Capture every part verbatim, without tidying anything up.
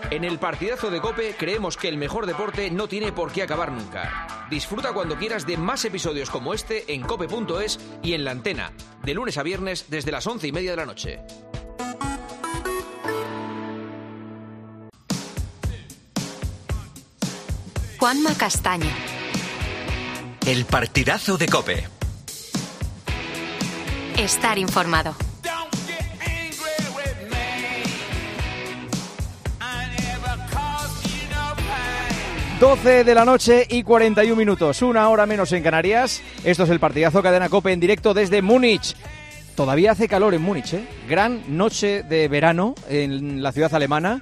En el partidazo de COPE creemos que el mejor deporte no tiene por qué acabar nunca. Disfruta cuando quieras de más episodios como este en cope punto es y en La Antena, de lunes a viernes desde las once y media de la noche. Juanma Castaño. El partidazo de COPE. Estar informado. doce de la noche y cuarenta y un minutos, una hora menos en Canarias. Esto es el partidazo Cadena COPE en directo desde Múnich. Todavía hace calor en Múnich, ¿eh? Gran noche de verano en la ciudad alemana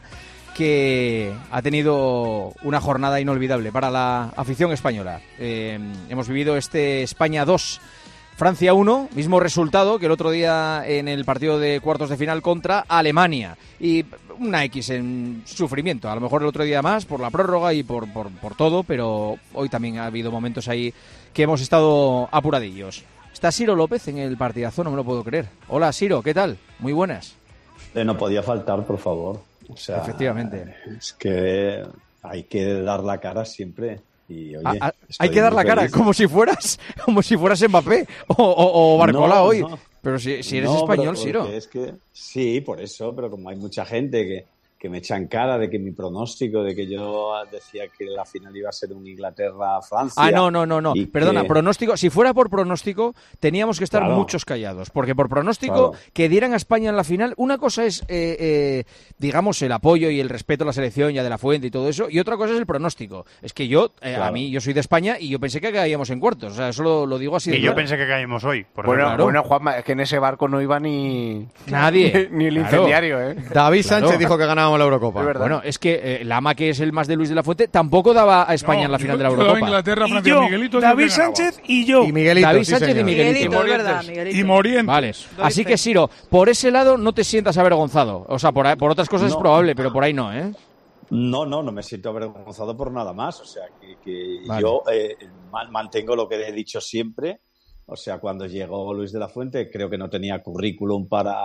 que ha tenido una jornada inolvidable para la afición española. Eh, hemos vivido este España dos, Francia uno, mismo resultado que el otro día en el partido de cuartos de final contra Alemania. Y una X en sufrimiento, a lo mejor el otro día más por la prórroga y por, por, por todo, pero hoy también ha habido momentos ahí que hemos estado apuradillos. Está Siro López en el partidazo, no me lo puedo creer. Hola Siro, ¿qué tal? Muy buenas. Eh, no podía faltar, por favor. O sea, efectivamente. Es que hay que dar la cara siempre. Y, oye, a, a, hay que dar la cara, como si fueras como si fueras Mbappé o, o, o Barcola no, hoy. No. Pero si, si eres no, español, Siro. Es que, sí, por eso, pero como hay mucha gente que, que me echan cara de que mi pronóstico, de que yo decía que la final iba a ser un Inglaterra-Francia. Ah, no, no, no, no. Perdona, que... pronóstico. Si fuera por pronóstico, teníamos que estar claro. muchos callados. Porque por pronóstico, claro. que dieran a España en la final, una cosa es, eh, eh, digamos, el apoyo y el respeto a la selección ya de la Fuente y todo eso, y otra cosa es el pronóstico. Es que yo, eh, claro. a mí, yo soy de España y yo pensé que caíamos en cuartos. O sea, eso lo, lo digo así de Y claro. yo pensé que caímos hoy. Por bueno, claro. bueno, Juanma, es que en ese barco no iba ni... Nadie. ni, ni el claro. incendiario, ¿eh? David Sánchez claro. dijo que ganábamos la Eurocopa. Es verdad. Bueno, es que eh, Lama, que es el más de Luis de la Fuente, tampoco daba a España no, en la final yo, de la Eurocopa. Inglaterra, Francia, y yo, Miguelito, David Sánchez y yo. Y Miguelito, David sí, Sánchez señor. y Miguelito. Miguelito, es verdad, Miguelito. Y Morientes. Vale. Así que, Siro, por ese lado no te sientas avergonzado. O sea, por, por otras cosas no. es probable, pero por ahí no, ¿eh? No, no, no me siento avergonzado por nada más. O sea, que, que vale. yo eh, mantengo lo que he dicho siempre. O sea, cuando llegó Luis de la Fuente, creo que no tenía currículum para,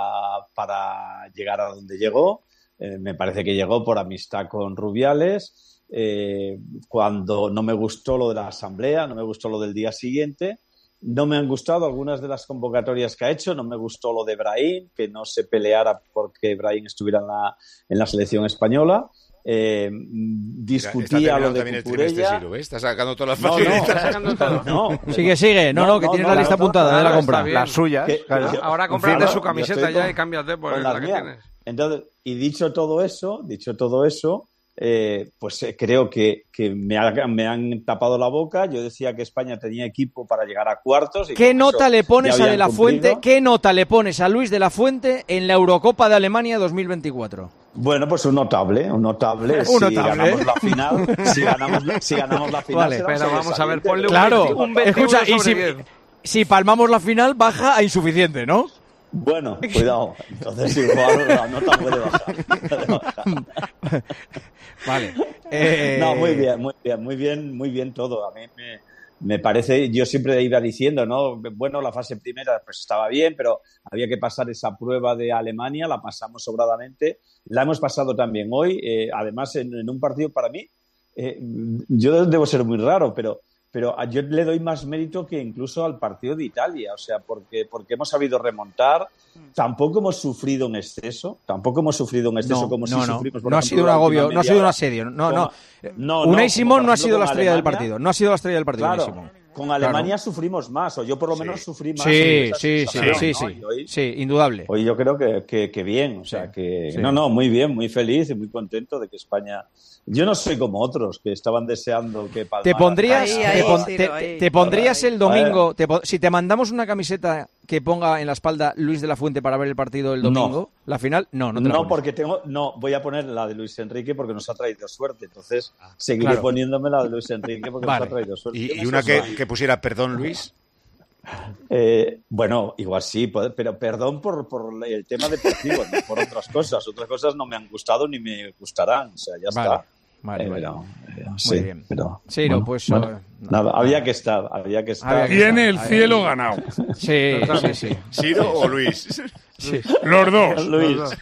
para llegar a donde llegó. Eh, me parece que llegó por amistad con Rubiales. Eh, cuando no me gustó lo de la asamblea, no me gustó lo del día siguiente. No me han gustado algunas de las convocatorias que ha hecho. No me gustó lo de Brahim, que no se peleara porque Brahim estuviera en la, en la selección española. Eh, discutía lo de Cucurella. Siro, ¿eh? Está sacando todas las no, facilidades. no, no, no, sigue, sigue. No, no, que no, tienes no, la lista no, apuntada no, de la no, compra. Las suyas. Que, claro. que, Ahora comprate claro, su camiseta ya y cámbiate por la, la que tienes. Entonces, y dicho todo eso, dicho todo eso, eh, pues eh, creo que, que me, ha, me han tapado la boca. Yo decía que España tenía equipo para llegar a cuartos. Y ¿Qué nota le pones a De la cumplido. Fuente? ¿Qué nota le pones a Luis de la Fuente en la Eurocopa de Alemania dos mil veinticuatro? Bueno, pues un notable, un notable. Un si notable. ganamos la final, si ganamos, la, si ganamos la final, vale, será pero vamos a ver, ponle un, claro, veintiuno, un veintiuno escucha, y si, diez. si palmamos la final, baja a insuficiente, ¿no? Bueno, cuidado. Entonces igual la nota puede bajar. Puede bajar. Vale. Eh... No, muy bien, muy bien, muy bien, muy bien todo. A mí me, me parece, yo siempre iba diciendo, ¿no? Bueno, la fase primera pues estaba bien, pero había que pasar esa prueba de Alemania, la pasamos sobradamente. La hemos pasado también hoy, eh, además en, en un partido para mí, eh, yo debo ser muy raro, pero pero yo le doy más mérito que incluso al partido de Italia, o sea, porque, porque hemos sabido remontar, tampoco hemos sufrido en exceso, tampoco hemos sufrido en exceso no, como no, si no. sufrimos. Por no ejemplo, ha sido un agobio, no ha sido un asedio, no, con, no. no, Unai no, Simón no ha sido la estrella Alemania, del partido, no ha sido la estrella del partido, claro, Unai Simón. Con Alemania claro. sufrimos más, o yo por lo menos sí. sufrí más. Sí, sí, sí, ¿no? sí, sí, Y hoy, sí, indudable. Hoy yo creo que, que, que bien, o sea, sí, que... sí. No, no, muy bien, muy feliz y muy contento de que España... Yo no soy como otros que estaban deseando que palmara. ¿Te pondrías, ahí, te, ahí, pon, Ciro, te, ahí. te pondrías el domingo, te, si te mandamos una camiseta que ponga en la espalda Luis de la Fuente para ver el partido el domingo, no. la final, no, no te la No, pones. porque tengo, no, voy a poner la de Luis Enrique porque nos ha traído suerte, entonces seguiré claro. poniéndome la de Luis Enrique porque vale. nos ha traído suerte. Y, y una que, que pusiera perdón, Luis. Eh, bueno, igual sí, pero perdón por, por el tema deportivo, no por otras cosas. Otras cosas no me han gustado ni me gustarán, o sea, ya vale. está. Vale, eh, vale. Pero, eh, Muy sí, bien. Pero, Sí, bueno, no, pues... bueno, uh, nada, no, había no. que estar, había que estar. Había que Tiene estar. el cielo ganado. Sí, sí, sí. ¿Siro o Luis? Sí. Los dos. Luis. Los dos.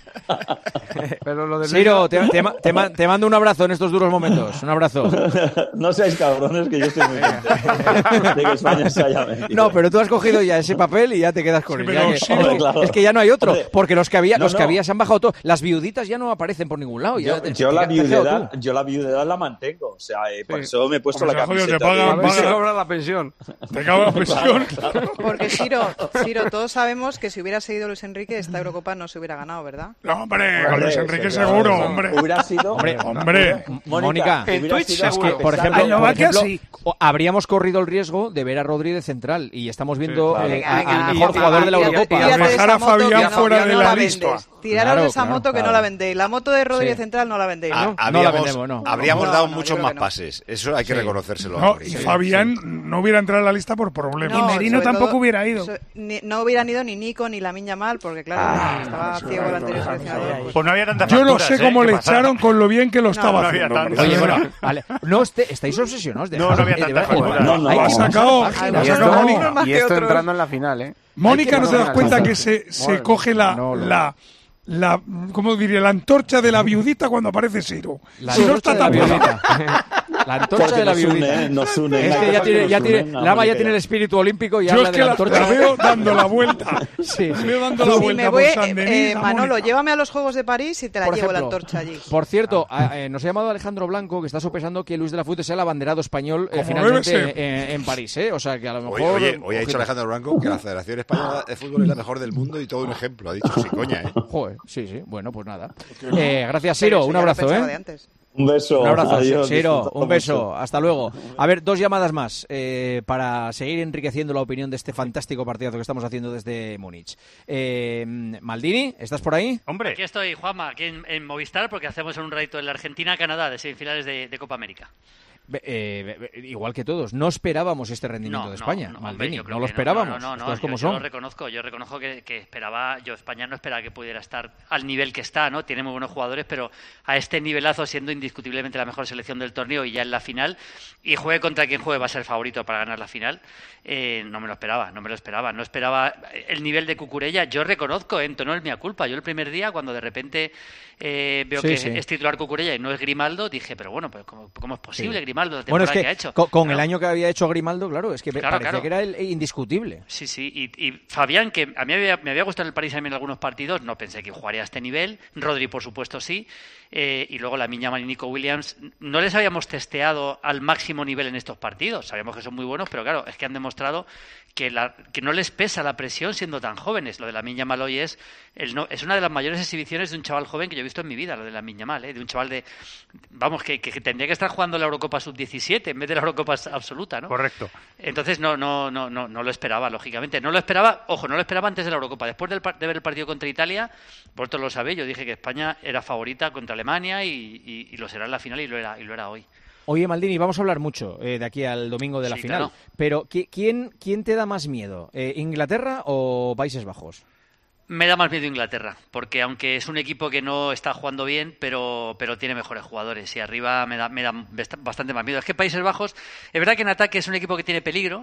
Pero lo de Ciro, te, te, te, te mando un abrazo en estos duros momentos. Un abrazo. No seáis cabrones, que yo estoy muy contento de que España se haya metido. No, pero tú has cogido ya ese papel y ya te quedas con Sí, él. pero Ya que- sí, hombre, claro. Es que ya no hay otro, Hombre, porque los que había, no, los que no. había se han bajado todos. Las viuditas ya no aparecen por ningún lado. Ya Yo, te- yo te- la te has quedado viudedad, tú. yo la viudedad la mantengo, o sea, eh, por Sí. eso me he puesto Hombre, la joder, te camiseta. pagan- A ver si Paga- cobra la pensión. Te acaba la presión. Porque Ciro, Ciro, todos sabemos que si hubiera seguido Luis Enrique, esta Eurocopa no se hubiera ganado, ¿verdad? No, hombre, con Hombre, Luis Enrique claro, seguro, no. hombre. Hubiera sido... Hombre, Hombre. Mónica, En hubiera Twitch sido Es que, seguro. por a pesar ejemplo, de- no, por va que ejemplo, así. o- habríamos corrido el riesgo de ver a Rodri de central y estamos viendo claro. eh, Venga, a- venga, al mejor y- jugador de la y- Eurocopa. y- Tírate de dejar esa a moto Fabián que no- fuera que de no la vendes. lista. Tiraros Claro, de esa claro, moto que no claro. la vendéis. La moto de Rodri Sí. de central no la vendéis, Ha- ¿no? no la habríamos vendemos, no. habríamos No, dado no, yo muchos creo más que no. pases. Eso hay que Sí. reconocerlo. a No, Rodri. y Sí, Fabián sí. no hubiera entrado en la lista por problemas. No, y Merino sobre tampoco todo- hubiera ido. so- ni- no hubieran ido ni Nico ni Lamine Yamal, porque claro, Ah, estaba ciego el anterior seleccionador. Pues no había tantas Yo no facturas, sé ¿eh? cómo que le pasaran. echaron con lo bien que lo estaba no había haciendo. tantas. Oye, De bueno, verdad. vale. No, este- estáis obsesionados. No, no había Dejad- eh, de tantas verdad, facturas. No, no, hay no. que Ha pasar sacado- páginas. ha Y sacado esto, Mónica. más y que esto otros. entrando en la final, ¿eh? Mónica, Hay ¿no que te das pasar cuenta al que final. se, se Madre coge la, no, no. la, la, ¿cómo diría? La antorcha de la viudita cuando aparece Ciro? La Si no antorcha está de la tapada. viudita. La antorcha Porque de la nos une, viudita. ¿eh? Nos une. Es Una que ya cosa tiene, nos ya une, tiene, una Lama ya Mónica. tiene el espíritu olímpico y Yo habla es de que la la, antorcha. la veo dando la vuelta. Sí, sí. Veo dando la Si vuelta me por voy, San eh, Denis, eh, a Manolo, Mónica. llévame a los Juegos de París y te la Por llevo la ejemplo, antorcha allí. Por cierto, a- eh, nos ha llamado Alejandro Blanco, que está sopesando que Luis de la Fuente sea el abanderado español eh, Como finalmente debe ser. en, en París, ¿eh? O sea, que a lo mejor... Oye, oye, hoy ha dicho ojito. Alejandro Blanco que la Federación Española de Fútbol es la mejor del mundo y todo un ejemplo. Ha dicho, sí, coña, ¿eh? Joder, sí, sí. Bueno, pues nada. Eh, gracias, Pero Siro. eso Un ya lo abrazo, pensaba de ¿eh? antes. Un beso. Un abrazo, Adiós, Siro. disfrutad Un beso. mucho. Hasta luego. A ver, dos llamadas más eh, para seguir enriqueciendo la opinión de este fantástico partidazo que estamos haciendo desde Múnich. Eh, Maldini, ¿estás por ahí? Hombre, Aquí estoy, Juanma, aquí en, en Movistar, porque hacemos un ratito en la Argentina-Canadá de semifinales de, de Copa América. Be- eh, be- igual que todos, no esperábamos este rendimiento No, de no, España, no, hombre, Maldini, yo creo no lo que esperábamos, No, no, las no, cosas yo, como yo son. lo reconozco, yo reconozco que, que esperaba, yo España no esperaba que pudiera estar al nivel que está, ¿no? Tiene muy buenos jugadores, pero a este nivelazo, siendo indiscutiblemente la mejor selección del torneo y ya en la final, y juegue contra quien juegue va a ser favorito para ganar la final, eh, no me lo esperaba, no me lo esperaba, no esperaba el nivel de Cucurella. Yo reconozco, en tono es mi culpa, yo el primer día cuando de repente eh, veo Sí, que sí. es titular Cucurella y no es Grimaldo, dije, pero bueno, pues ¿cómo, cómo es posible Sí. Grimaldo la Bueno, temporada es que, que ha hecho? co- con, Claro. el año que había hecho Grimaldo, claro, es que Claro, parecía claro. que era el, el indiscutible. Sí, sí, y, y Fabián, que a mí había- me había gustado en el París también en algunos partidos, no pensé que jugaría a este nivel, Rodri por supuesto sí, eh, y luego Lamine Yamal y Nico Williams, no les habíamos testeado al máximo nivel en estos partidos, sabíamos que son muy buenos, pero claro, es que han demostrado que, la, que no les pesa la presión siendo tan jóvenes. Lo de Lamine Yamal hoy es, el no, es una de las mayores exhibiciones de un chaval joven que yo he visto en mi vida, lo de Lamine Yamal, ¿eh? De un chaval de, vamos, que, que, que tendría que estar jugando la Eurocopa sub diecisiete en vez de la Eurocopa absoluta, ¿no? correcto. Entonces no, no, no, no, no lo esperaba, lógicamente. No lo esperaba, ojo, no lo esperaba antes de la Eurocopa. Después del, par- de ver el partido contra Italia, vosotros lo sabéis, yo dije que España era favorita contra Alemania y, y, y lo será en la final y lo era, y lo era hoy. Oye, Maldini, vamos a hablar mucho eh, de aquí al domingo de la Sí, final, claro. pero ¿qui- ¿quién, ¿quién te da más miedo? Eh, ¿Inglaterra o Países Bajos? Me da más miedo Inglaterra, porque aunque es un equipo que no está jugando bien, pero, pero tiene mejores jugadores y arriba me da, me da bastante más miedo. Es que Países Bajos, es verdad que en ataque es un equipo que tiene peligro,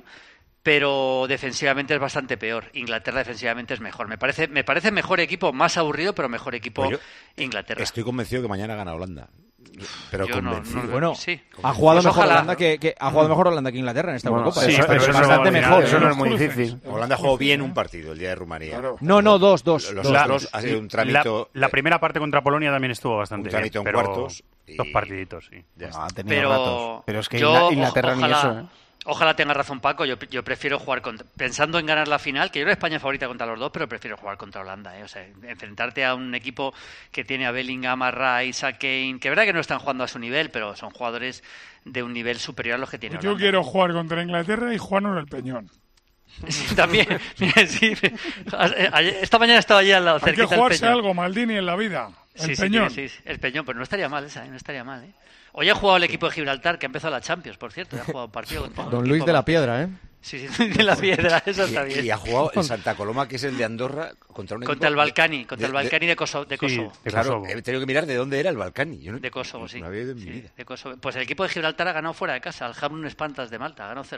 pero defensivamente es bastante peor. Inglaterra defensivamente es mejor. Me parece, me parece mejor equipo, más aburrido, pero mejor equipo Pues yo Inglaterra. Estoy convencido que mañana gana Holanda. Pero Yo no- convencido. no- Bueno, sí. ha jugado Pues mejor ojalá. Holanda que, que ha jugado mejor Holanda que Inglaterra en esta Bueno, Eurocopa. sí, Es- pero es eso bastante no- mejor. eso ¿eh? no es muy difícil. Holanda jugó bien un partido el día de Rumanía. No, no, dos, dos. Los dos, La- otros dos. ha sido un La, tramito. la primera parte contra Polonia también estuvo bastante Un tramito bien, en pero cuartos y- dos partiditos, sí. Ya No, está. ha tenido Pero, ratos. Pero es que yo, Ingla- Inglaterra ojalá, ni eso, ¿eh? Ojalá tenga razón Paco, yo, yo prefiero jugar contra, pensando en ganar la final, que yo creo que España es favorita contra los dos, pero prefiero jugar contra Holanda, ¿eh? O sea, enfrentarte a un equipo que tiene a Bellingham, a Rice, a Kane, que es verdad que no están jugando a su nivel, pero son jugadores de un nivel superior a los que tiene Yo Holanda. quiero jugar contra Inglaterra y Juan en el Peñón. Sí, también, mira, sí, ayer- esta mañana estaba allí al lado, Hay que cerquita del jugarse Peñón. algo, Maldini, en la vida. El Sí, sí, Peñón. sí, sí, el Peñón, pero no estaría mal esa, ¿eh? No estaría mal, ¿eh? Hoy ha jugado el equipo de Gibraltar, que ha empezado la Champions, por cierto, y ha jugado un partido contra un Don equipo Luis de la más- Piedra, ¿eh? Sí, sí, de la Piedra, eso está bien. Y, y ha jugado en Santa Coloma, que es el de Andorra, contra un equipo Contra el Balcani, contra el de- de- Balcani de Kosovo. De Sí, Kosovo. de Claro, Kosovo. he tenido que mirar de dónde era el Balcani. Yo no, De Kosovo, sí. No había ido en mi Sí, vida. de Kosovo. Pues el equipo de Gibraltar ha ganado fuera de casa, al Hamrun Espantas de Malta, ha ganado cero uno.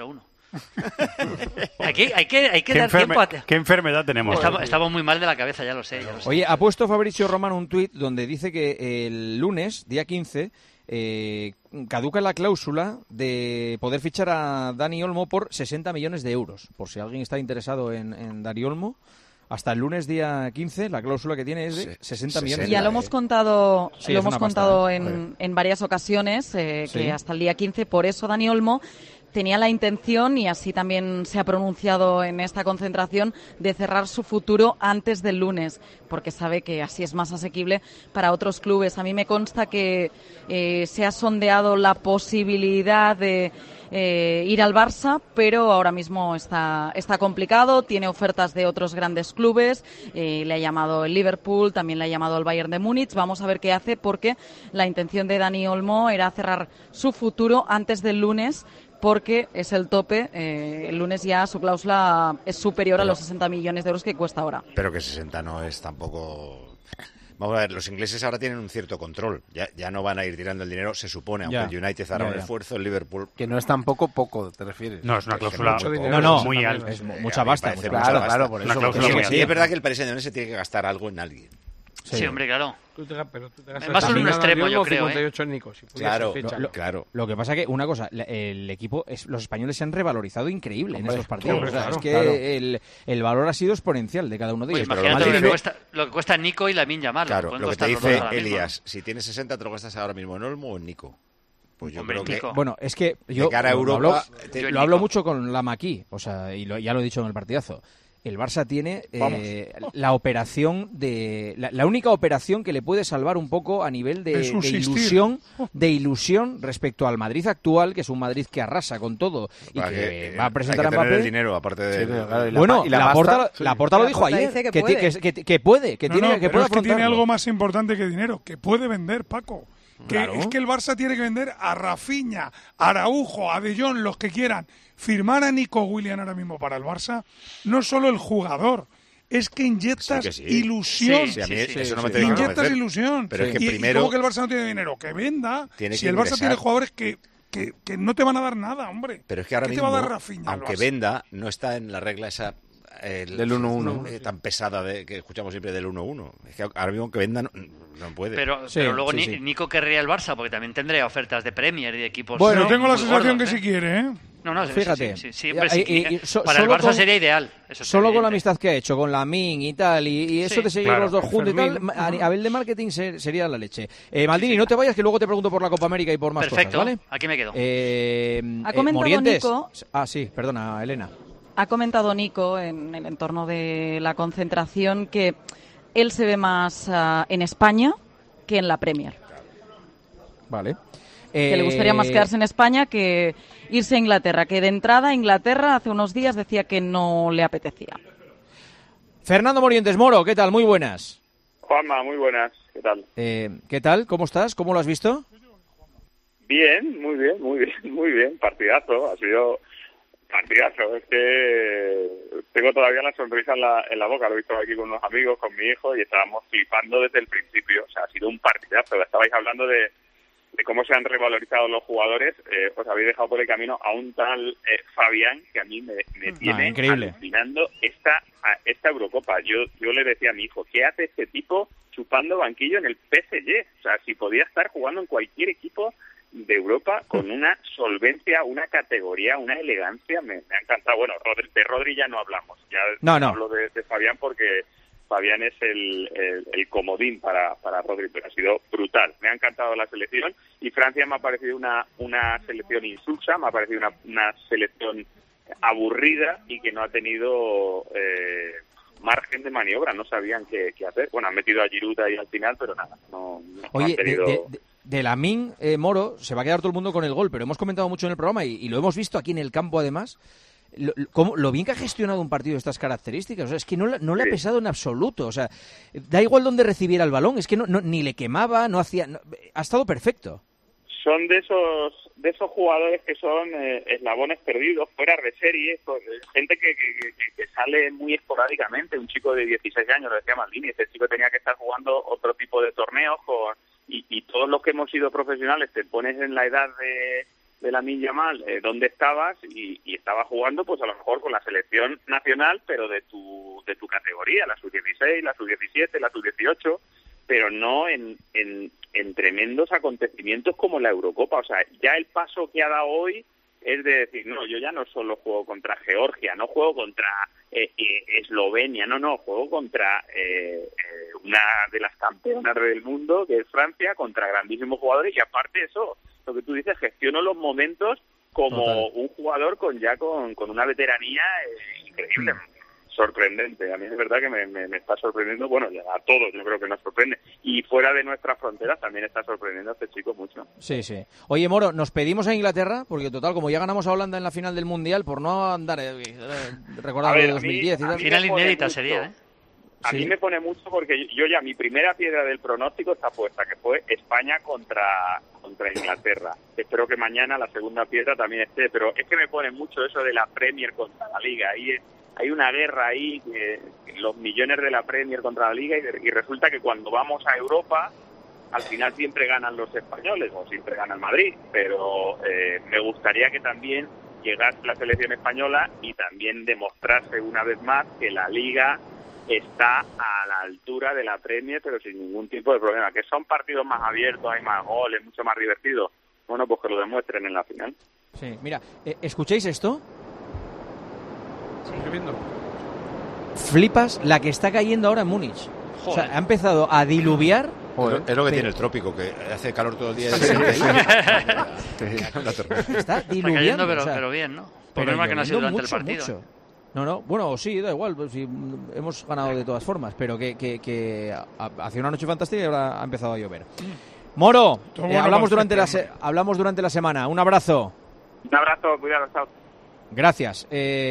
Aquí hay que, hay que ¿Qué, dar enferme- tiempo a... ¿Qué enfermedad tenemos? Estamos, estamos muy mal de la cabeza, ya lo sé. Ya lo sé. Oye, ha puesto Fabrizio Romano un tuit donde dice que el lunes, día quince, eh, caduca la cláusula de poder fichar a Dani Olmo por sesenta millones de euros. Por si alguien está interesado en, en Dani Olmo, hasta el lunes día quince la cláusula que tiene es de sesenta millones. Ya lo hemos contado, Sí, lo es hemos una pasta, contado ¿eh? en, en varias ocasiones, eh, Sí. que hasta el día quince, por eso Dani Olmo tenía la intención, y así también se ha pronunciado en esta concentración, de cerrar su futuro antes del lunes, porque sabe que así es más asequible para otros clubes. A mí me consta que eh, se ha sondeado la posibilidad de eh, ir al Barça, pero ahora mismo está, está complicado, tiene ofertas de otros grandes clubes, eh, le ha llamado el Liverpool, también le ha llamado el Bayern de Múnich. Vamos a ver qué hace, porque la intención de Dani Olmo era cerrar su futuro antes del lunes, porque es el tope. Eh, el lunes ya su cláusula es superior a los sesenta millones de euros que cuesta ahora. Pero que sesenta no es tampoco... Vamos a ver, los ingleses ahora tienen un cierto control. Ya, ya no van a ir tirando el dinero, se supone, aunque Ya. el United hará Ya, un ya. esfuerzo, el Liverpool... Que no es tampoco poco, ¿te refieres? No, es una Es que cláusula mucho dinero. No, no, muy también alta. es mu- Eh, mucha a mí me pasta, parece mucha mucha Claro, pasta. claro, por Una eso. cláusula Sí, muy sí, alta. es verdad que el Paris Saint-Germain se tiene que gastar algo en alguien. Sí, hombre, claro. Tú te, pero tú te gastas Más un también extremo, a yo creo, cincuenta y ocho en Nico, si pudiese, Claro, ficha. lo- claro. Lo que pasa que, una cosa, la- el equipo, es, los españoles se han revalorizado increíble Hombre, en estos partidos. hombre, O sea, claro, es que claro. el, el valor ha sido exponencial de cada uno de Pues ellos. pero imagínate lo lo que que, dice- cuesta, lo que cuesta Nico y Lamine Yamal. Claro, Pueden lo que te costar los dos dice ahora mismo. Elías, si tienes sesenta, te lo gastas ahora mismo en Olmo o en Nico. Pues yo Hombre, creo que... Nico. Bueno, es que yo De cara a lo- lo Europa, hablo, te- Yo lo hablo Nico. mucho con la Maquis, o sea, y lo- ya lo he dicho en el partidazo. El Barça tiene Vamos. eh, la operación de la, la única operación que le puede salvar un poco a nivel de, De de subsistir. ilusión, de ilusión respecto al Madrid actual, que es un Madrid que arrasa con todo y Para que, que, va a eh, presentar hay que a tener el Mbappé. dinero, aparte de... Sí, pero claro, y la Bueno, pa- y la la, pasta, porta, sí. la porta lo La dijo Porta ayer, dice que que, ti- puede. que- que- que puede, que No, tiene, no, que pero puede es que tiene afrontarlo. algo más importante que dinero, que puede vender, Paco. Que Claro. es que el Barça tiene que vender a Rafinha, a Araujo, a De Jong, los que quieran. Firmar a Nico Williams ahora mismo para el Barça, no solo el jugador, es que inyectas Sí, que sí. ilusión. Sí, a mí Sí, sí, eso no sí. me tiene que Inyectas convencer. ilusión. Pero es que y, y primero... ¿cómo que el Barça no tiene dinero? Que venda. Tiene Si que el Barça ingresar. tiene jugadores que, que, que no te van a dar nada, hombre. Pero es que ahora ¿Qué mismo, te va a dar Rafinha al aunque Barça? venda, no está en la regla esa... el- Del uno uno. eh, tan pesada de, que escuchamos siempre del uno uno. Es que ahora mismo aunque venda no, no puede. Pero, Sí, pero luego sí, Ni- sí. Nico querría el Barça, porque también tendría ofertas de Premier y de equipos. Bueno, muy tengo la sensación gordos, que ¿eh? si quiere, ¿eh? No, no, sí, Fíjate. sí, sí, sí, Y- hombre, sí, y- y so- para el solo Barça con- sería ideal. Eso es Solo con la evidente. amistad que ha hecho, con la Min y tal, y, y eso Sí, de seguir claro. los dos juntos y tal, Fermín. a nivel de marketing se- sería la leche. Eh, Maldini, no te vayas, que luego te pregunto por la Copa América y por más Perfecto, cosas, ¿vale? aquí me quedo. Eh, Ha eh, comentado Morientes. Nico- Ah, sí, perdona, Elena. Ha comentado Nico en el entorno de la concentración que él se ve más ah, en España que en la Premier. Vale. Que le gustaría más quedarse en España que irse a Inglaterra, que de entrada a Inglaterra hace unos días decía que no le apetecía. Fernando Morientes Moro, ¿qué tal? Muy buenas. Juanma, muy buenas, ¿qué tal? Eh, ¿Qué tal? ¿Cómo estás? ¿Cómo lo has visto? Bien, muy bien, muy bien, muy bien, partidazo, ha sido partidazo, es que tengo todavía la sonrisa en la, en la boca, lo he visto aquí con unos amigos, con mi hijo, y estábamos flipando desde el principio, o sea, ha sido un partidazo, estabais hablando de, de cómo se han revalorizado los jugadores, eh, os habéis dejado por el camino a un tal eh, Fabián, que a mí me, me tiene increíble. alucinando esta, a- esta Eurocopa. Yo, yo le decía a mi hijo, ¿qué hace este tipo chupando banquillo en el P S G? O sea, si podía estar jugando en cualquier equipo de Europa con una solvencia, una categoría, una elegancia, me, me ha encantado. Bueno, Rodri, de Rodri ya no hablamos, ya No, no. hablo de, de Fabián porque Fabián es el, el, el comodín para, para Rodri, pero ha sido brutal. Me ha encantado la selección y Francia me ha parecido una, una selección insulsa, me ha parecido una, una selección aburrida y que no ha tenido eh, margen de maniobra, no sabían qué, qué hacer. Bueno, han metido a Giroud ahí al final, pero nada, no, no Oye, han de, tenido... de, de, de Lamine eh, Moro se va a quedar todo el mundo con el gol, pero hemos comentado mucho en el programa y, y lo hemos visto aquí en el campo además, lo, lo- cómo- lo bien que ha gestionado un partido de estas características. O sea, es que no, le- no le ha Sí. pesado en absoluto. O sea, da igual dónde recibiera el balón, es que no, no- ni le quemaba, no hacía... no- ha estado perfecto. Son de esos de esos jugadores que son eh, eslabones perdidos, fuera de serie, con, eh, gente que, que, que- que sale muy esporádicamente. Un chico de dieciséis años, lo decía Maldini, este chico tenía que estar jugando otro tipo de torneos con, y, y todos los que hemos sido profesionales te pones en la edad de, de Lamine Yamal eh, dónde estabas y, y estaba jugando pues a lo mejor con la selección nacional, pero de tu de tu categoría, la sub dieciséis, la sub diecisiete, la sub dieciocho, pero no en, en, en tremendos acontecimientos como la Eurocopa. O sea, ya el paso que ha dado hoy es de decir, no, yo ya no solo juego contra Georgia, no juego contra eh, eh, Eslovenia, no, no, juego contra eh, eh, una de las campeonas del mundo, que es Francia, contra grandísimos jugadores, y aparte eso, lo que tú dices, gestiono los momentos como Total. un jugador con ya con, con una veteranía eh, increíble. Mm. Sorprendente, a mí es verdad que me, me, me está sorprendiendo, bueno, a todos yo creo que nos sorprende, y fuera de nuestras fronteras también está sorprendiendo a este chico mucho. Sí, sí. Oye, Moro, nos pedimos a Inglaterra, porque total, como ya ganamos a Holanda en la final del Mundial, por no andar eh, recordando de dos mil diez y tal. Final inédita sería, ¿eh? A sí. mí me pone mucho porque yo ya, mi primera piedra del pronóstico está puesta, que fue España contra contra Inglaterra. Espero que mañana la segunda piedra también esté, pero es que me pone mucho eso de la Premier contra la Liga. Ahí es, hay una guerra ahí, que, los millones de la Premier contra la Liga, y, y resulta que cuando vamos a Europa, al final siempre ganan los españoles, o siempre gana el Madrid, pero eh, me gustaría que también llegase la selección española y también demostrarse una vez más que la Liga está a la altura de la Premier, pero sin ningún tipo de problema, que son partidos más abiertos, hay más goles, mucho más divertidos. Bueno, pues que lo demuestren en la final. Sí, mira, eh, ¿escucháis esto? Sí. Estoy viendo. Flipas la que está cayendo ahora en Múnich. Joder. O sea, ha empezado a diluviar. Joder, es lo que tiene el trópico, que hace calor todo el día. Sí, sí. Está diluviando. Está cayendo, pero, o sea, pero bien, ¿no? Pero Problema que no ha sido durante mucho, el partido. Mucho. No, no, bueno, sí, da igual, pues, sí, hemos ganado de todas formas, pero que, que, que hacía una noche fantástica y ahora ha empezado a llover. Moro, eh, hablamos, durante la se- hablamos durante la semana, un abrazo. Un abrazo, cuidado, chao. Gracias.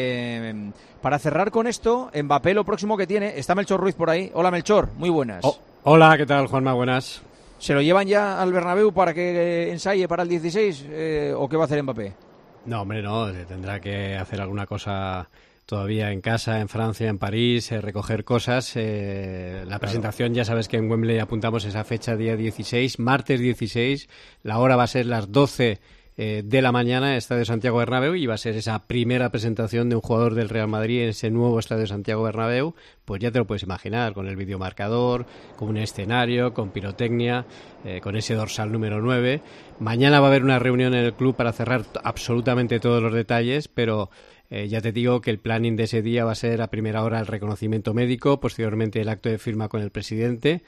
Eh, para cerrar con esto, Mbappé lo próximo que tiene, está Melchor Ruiz por ahí. Hola Melchor, muy buenas. Oh, hola, ¿qué tal, Juanma? Buenas. ¿Se lo llevan ya al Bernabéu para que ensaye para el dieciséis eh, o qué va a hacer Mbappé? No, hombre, no, tendrá que hacer alguna cosa todavía en casa, en Francia, en París, eh, recoger cosas. Eh, la presentación, ya sabes que en Wembley apuntamos esa fecha, día dieciséis, martes dieciséis, la hora va a ser las doce eh, de la mañana, Estadio Santiago Bernabéu, y va a ser esa primera presentación de un jugador del Real Madrid en ese nuevo Estadio Santiago Bernabéu. Pues ya te lo puedes imaginar, con el videomarcador, con un escenario, con pirotecnia, eh, con ese dorsal número nueve. Mañana va a haber una reunión en el club para cerrar t- absolutamente todos los detalles, pero Eh, ya te digo que el planning de ese día va a ser a primera hora el reconocimiento médico, posteriormente el acto de firma con el presidente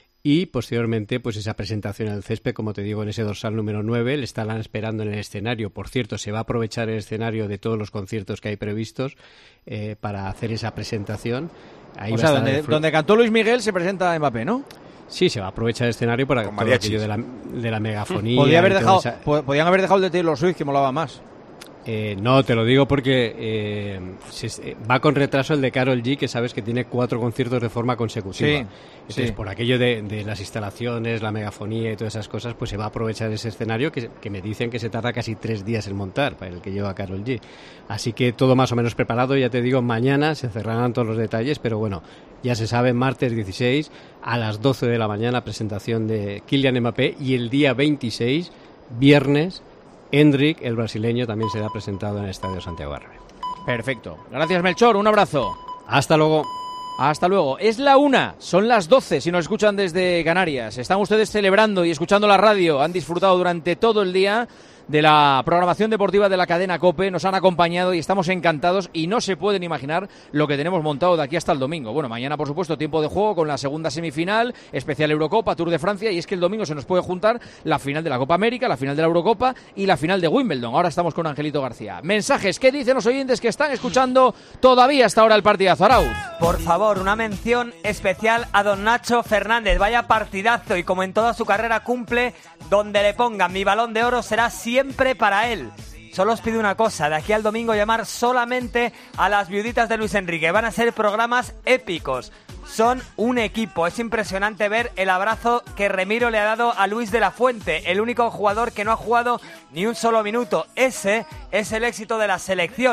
y posteriormente pues esa presentación al césped, como te digo, en ese dorsal número nueve. Le estarán esperando en el escenario. Por cierto, se va a aprovechar el escenario de todos los conciertos que hay previstos eh, para hacer esa presentación. Ahí o va sea, a estar donde, el fru- donde cantó Luis Miguel se presenta Mbappé, ¿no? Sí, se va a aprovechar el escenario para Con todo mariachis. aquello de la, de la megafonía. Podía haber y dejado, toda esa- po- podían haber dejado el de Taylor Swift, que molaba más. Eh, no, te lo digo porque eh, se, eh, va con retraso el de Karol G, que sabes que tiene cuatro conciertos de forma consecutiva. Sí, Entonces, sí. por aquello de, de las instalaciones, la megafonía y todas esas cosas, pues se va a aprovechar ese escenario que, que me dicen que se tarda casi tres días en montar, para el que lleva Karol G. Así que todo más o menos preparado, ya te digo, mañana se cerrarán todos los detalles, pero bueno, ya se sabe, martes dieciséis a las doce de la mañana, presentación de Kylian Mbappé, y el día veintiséis, viernes, Endrick, el brasileño, también será presentado en el Estadio Santiago Bernabéu. Perfecto. Gracias, Melchor. Un abrazo. Hasta luego. Hasta luego. Es la una, son las doce si nos escuchan desde Canarias. Están ustedes celebrando y escuchando la radio. Han disfrutado durante todo el día de la programación deportiva de la cadena COPE. Nos han acompañado y estamos encantados y no se pueden imaginar lo que tenemos montado de aquí hasta el domingo. Bueno, mañana, por supuesto, tiempo de juego con la segunda semifinal, especial Eurocopa, Tour de Francia, y es que el domingo se nos puede juntar la final de la Copa América, la final de la Eurocopa y la final de Wimbledon. Ahora estamos con Angelito García. Mensajes, ¿qué dicen los oyentes que están escuchando todavía hasta ahora el partidazo? Arauz. Por favor, una mención especial a don Nacho Fernández. Vaya partidazo, y como en toda su carrera cumple donde le pongan. Mi balón de oro será siempre para él. Solo os pido una cosa, de aquí al domingo llamar solamente a las viuditas de Luis Enrique. Van a ser programas épicos. Son un equipo. Es impresionante ver el abrazo que Remiro le ha dado a Luis de la Fuente, el único jugador que no ha jugado ni un solo minuto. Ese es el éxito de la selección.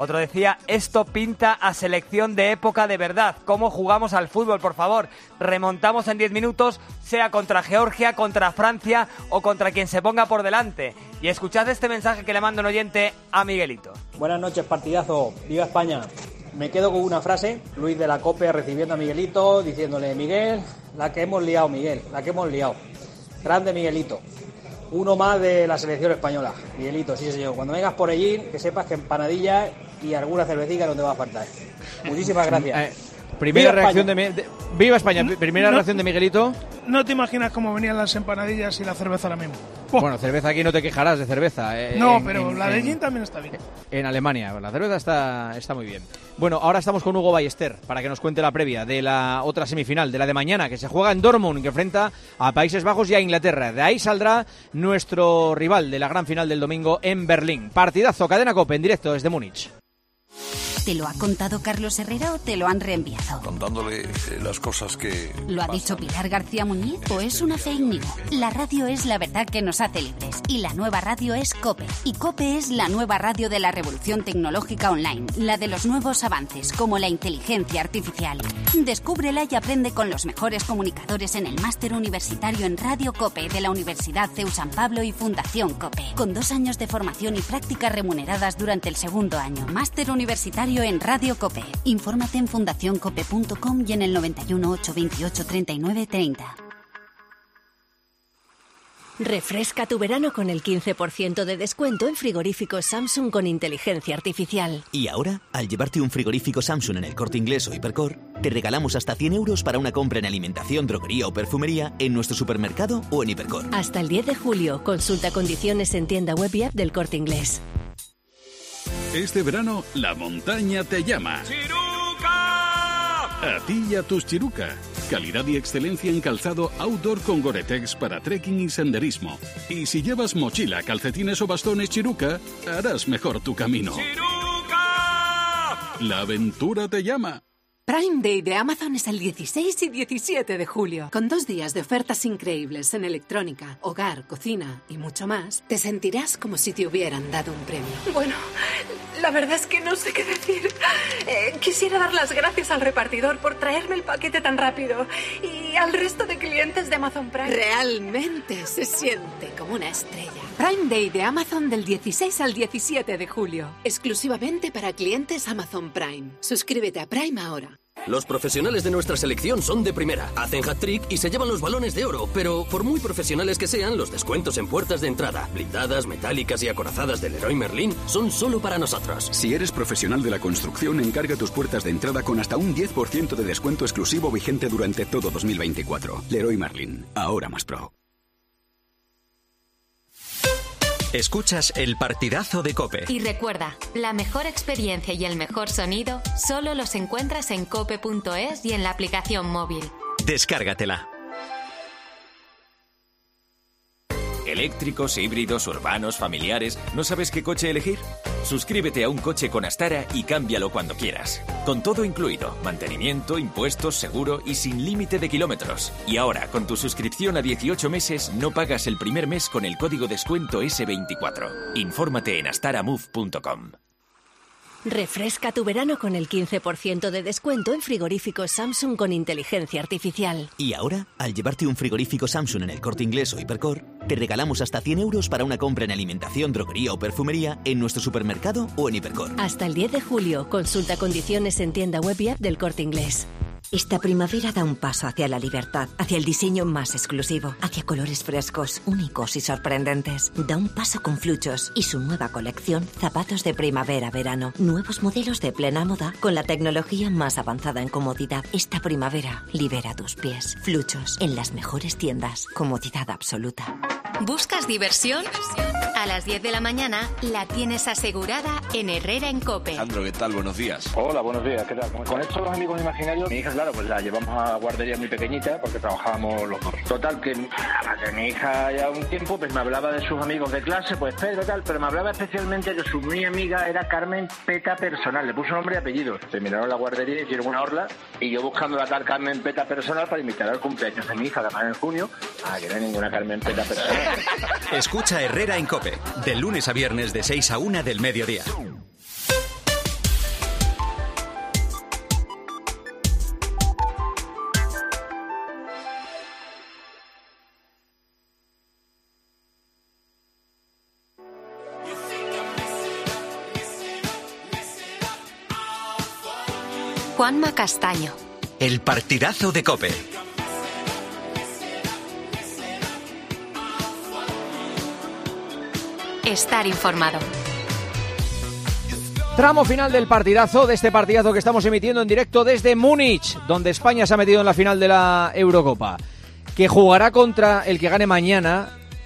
Otro decía, esto pinta a selección de época de verdad. ¿Cómo jugamos al fútbol, por favor? Remontamos en diez minutos, sea contra Georgia, contra Francia o contra quien se ponga por delante. Y escuchad este mensaje que le manda un oyente a Miguelito. Buenas noches, partidazo. Viva España. Me quedo con una frase, Luis de la COPE recibiendo a Miguelito, diciéndole, Miguel, la que hemos liado, Miguel, la que hemos liado. Grande Miguelito. Uno más de la selección española. Miguelito, sí señor. Cuando vengas por allí, que sepas que empanadillas y alguna cervecita no te va a faltar. Muchísimas gracias. Eh, primera ¡Viva reacción España! de, de Viva España. Primera no, reacción de Miguelito. No te imaginas cómo venían las empanadillas y la cerveza ahora mismo. Bueno, cerveza aquí no te quejarás de cerveza. Eh, No, en, pero en, la de en, gin también está bien. En Alemania, la cerveza está, está muy bien. Bueno, ahora estamos con Hugo Ballester para que nos cuente la previa de la otra semifinal, de la de mañana, que se juega en Dortmund, que enfrenta a Países Bajos y a Inglaterra. De ahí saldrá nuestro rival de la gran final del domingo en Berlín. Partidazo, Cadena COPE en directo desde Múnich. ¿Te lo ha contado Carlos Herrera o te lo han reenviado? Contándole eh, las cosas que... ¿Lo ha dicho Pilar García Muñiz o es una fake news? La radio es la verdad que nos hace libres y la nueva radio es COPE. Y COPE es la nueva radio de la revolución tecnológica online, la de los nuevos avances como la inteligencia artificial. Descúbrela y aprende con los mejores comunicadores en el máster universitario en Radio COPE de la Universidad C E U San Pablo y Fundación COPE, con dos años de formación y prácticas remuneradas durante el segundo año. Máster universitario en Radio COPE. Infórmate en fundación cope punto com y en el noventa y uno, ochocientos veintiocho, treinta y nueve, treinta. Refresca tu verano con el quince por ciento de descuento en frigoríficos Samsung con inteligencia artificial. Y ahora, al llevarte un frigorífico Samsung en el Corte Inglés o Hipercor, te regalamos hasta cien euros para una compra en alimentación, droguería o perfumería en nuestro supermercado o en Hipercor. Hasta el diez de julio. Consulta condiciones en tienda web y app del Corte Inglés. Este verano, la montaña te llama. ¡Chiruca! A ti y a tus Chiruca. Calidad y excelencia en calzado outdoor con Gore-Tex para trekking y senderismo. Y si llevas mochila, calcetines o bastones Chiruca, harás mejor tu camino. ¡Chiruca! La aventura te llama. Prime Day de Amazon es el dieciséis y diecisiete de julio. Con dos días de ofertas increíbles en electrónica, hogar, cocina y mucho más, te sentirás como si te hubieran dado un premio. Bueno, la verdad es que no sé qué decir. Eh, quisiera dar las gracias al repartidor por traerme el paquete tan rápido y al resto de clientes de Amazon Prime. Realmente se siente como una estrella. Prime Day de Amazon del dieciséis al diecisiete de julio. Exclusivamente para clientes Amazon Prime. Suscríbete a Prime ahora. Los profesionales de nuestra selección son de primera, hacen hat-trick y se llevan los balones de oro, pero por muy profesionales que sean, los descuentos en puertas de entrada, blindadas, metálicas y acorazadas del Leroy Merlin son solo para nosotros. Si eres profesional de la construcción, encarga tus puertas de entrada con hasta un diez por ciento de descuento exclusivo vigente durante todo dos mil veinticuatro. Leroy Merlin, ahora más pro. Escuchas el partidazo de COPE. Y recuerda, la mejor experiencia y el mejor sonido solo los encuentras en cope punto es y en la aplicación móvil. Descárgatela. Eléctricos, híbridos, urbanos, familiares. ¿No sabes qué coche elegir? Suscríbete a un coche con Astara y cámbialo cuando quieras. Con todo incluido, mantenimiento, impuestos, seguro y sin límite de kilómetros. Y ahora, con tu suscripción a dieciocho meses, no pagas el primer mes con el código descuento ese veinticuatro. Infórmate en astaramove punto com. Refresca tu verano con el quince por ciento de descuento en frigoríficos Samsung con inteligencia artificial. Y ahora, al llevarte un frigorífico Samsung en el Corte Inglés o Hipercor, te regalamos hasta cien euros para una compra en alimentación, droguería o perfumería en nuestro supermercado o en Hipercor. Hasta el diez de julio. Consulta condiciones en tienda web y app del Corte Inglés. Esta primavera da un paso hacia la libertad, hacia el diseño más exclusivo, hacia colores frescos, únicos y sorprendentes. Da un paso con Fluchos y su nueva colección Zapatos de Primavera-Verano. Nuevos modelos de plena moda con la tecnología más avanzada en comodidad. Esta primavera libera tus pies. Fluchos, en las mejores tiendas. Comodidad absoluta. ¿Buscas diversión? A las diez de la mañana la tienes asegurada en Herrera en COPE. Sandro, ¿qué tal? Buenos días. Hola, buenos días. ¿Qué tal? Con estos los amigos imaginarios, mi hija, claro, pues la llevamos a guardería muy pequeñita porque trabajábamos los dos. Total, que a mi hija ya un tiempo pues me hablaba de sus amigos de clase, pues Pedro, tal, pero me hablaba especialmente de su muy amiga, era Carmen Peta Personal. Le puso nombre y apellido. Terminaron la guardería, hicieron una orla y yo buscando la tal Carmen Peta Personal para invitar al cumpleaños de mi hija, además en junio. Ah, que no hay ninguna Carmen Peta Personal. Escucha Herrera en COPE, de lunes a viernes de seis a una del mediodía. Juanma Castaño. El partidazo de COPE. Estar informado. Tramo final del partidazo, de este partidazo que estamos emitiendo en directo desde Múnich, donde España se ha metido en la final de la Eurocopa, que jugará contra el que gane mañana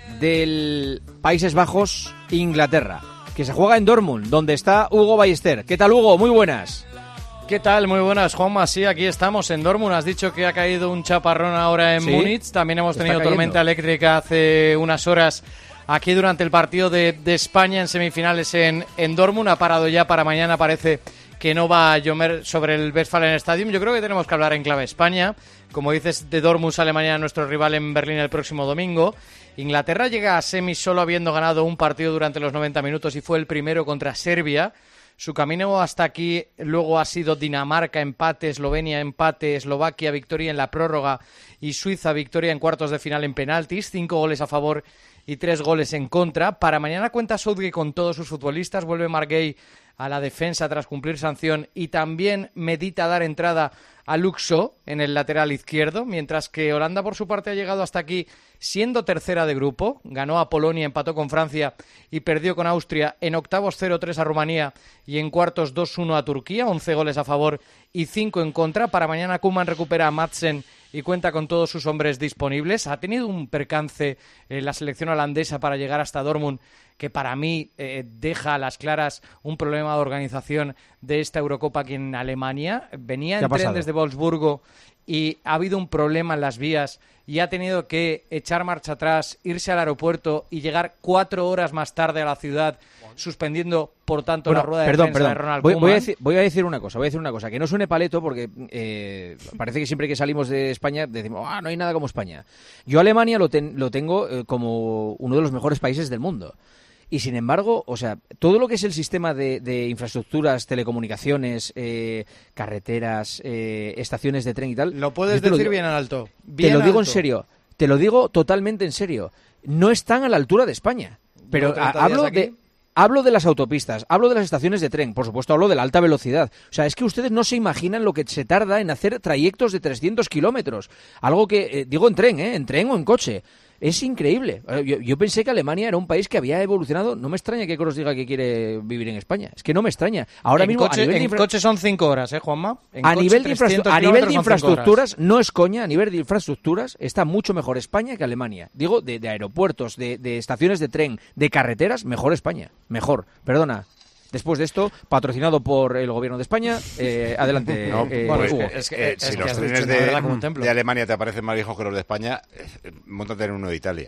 del Países Bajos, Inglaterra, que se juega en Dortmund, donde está Hugo Ballester. ¿Qué tal, Hugo? Muy buenas. ¿Qué tal? Muy buenas, Juanma. Sí, aquí estamos en Dortmund. Has dicho que ha caído un chaparrón ahora en Sí, Múnich. También hemos tenido está tormenta eléctrica hace unas horas aquí durante el partido de, de España en semifinales en, en Dortmund. Ha parado ya para mañana, parece que no va a llover sobre el Westfalen Stadium. Yo creo que tenemos que hablar en clave España. Como dices, de Dortmund sale mañana nuestro rival en Berlín el próximo domingo. Inglaterra llega a semis solo habiendo ganado un partido durante los noventa minutos y fue el primero contra Serbia. Su camino hasta aquí luego ha sido Dinamarca, empate, Eslovenia, empate, Eslovaquia, victoria en la prórroga y Suiza, victoria en cuartos de final en penaltis, cinco goles a favor y tres goles en contra. Para mañana cuenta Southgate con todos sus futbolistas, vuelve Marc Guéhi a la defensa tras cumplir sanción y también medita dar entrada a Luke Shaw en el lateral izquierdo, mientras que Holanda por su parte ha llegado hasta aquí siendo tercera de grupo, ganó a Polonia, empató con Francia y perdió con Austria, en octavos cero tres a Rumanía y en cuartos dos uno a Turquía, once goles a favor y cinco en contra. Para mañana Koeman recupera a Madsen y cuenta con todos sus hombres disponibles. Ha tenido un percance en la selección holandesa para llegar hasta Dortmund que para mí eh, deja a las claras un problema de organización de esta Eurocopa aquí en Alemania. Venía en tren desde Wolfsburgo y ha habido un problema en las vías y ha tenido que echar marcha atrás, irse al aeropuerto y llegar cuatro horas más tarde a la ciudad, suspendiendo, por tanto, bueno, la rueda de perdón, prensa perdón. de Ronald voy, Koeman. voy, a decir, voy a decir una cosa, voy a decir una cosa, que no suene paleto porque eh, parece que siempre que salimos de España decimos, ah, no hay nada como España. Yo Alemania lo, ten, lo tengo eh, como uno de los mejores países del mundo. Y sin embargo, o sea, todo lo que es el sistema de, de infraestructuras, telecomunicaciones, eh, carreteras, eh, estaciones de tren y tal... Lo puedes decir decir bien alto. Bien te lo digo alto. en serio, te lo digo totalmente en serio. No están a la altura de España. Pero Llevo treinta a- hablo días aquí. de... Hablo de las autopistas, hablo de las estaciones de tren, por supuesto hablo de la alta velocidad. O sea, es que ustedes no se imaginan lo que se tarda en hacer trayectos de trescientos kilómetros. Algo que, eh, digo en tren, ¿eh? En tren o en coche. Es increíble. Eh, Yo, yo pensé que Alemania era un país que había evolucionado. No me extraña que Kroos diga que quiere vivir en España. Es que no me extraña. Ahora en mismo, coche, a nivel en de infra- coche son cinco horas, ¿eh, Juanma? En a coche nivel, de infraestru- trescientos a nivel de kilómetros son cinco horas. infraestructuras, no es coña, a nivel de infraestructuras está mucho mejor España que Alemania. Digo, de, de aeropuertos, de, de estaciones de tren, de carreteras, mejor España. Mejor. Perdona. Después de esto, patrocinado por el gobierno de España, eh, adelante, No, eh, bueno, es Hugo. que- es que, eh, si los trenes de, de Alemania te aparecen más viejos que los de España, eh, móntate en uno de Italia.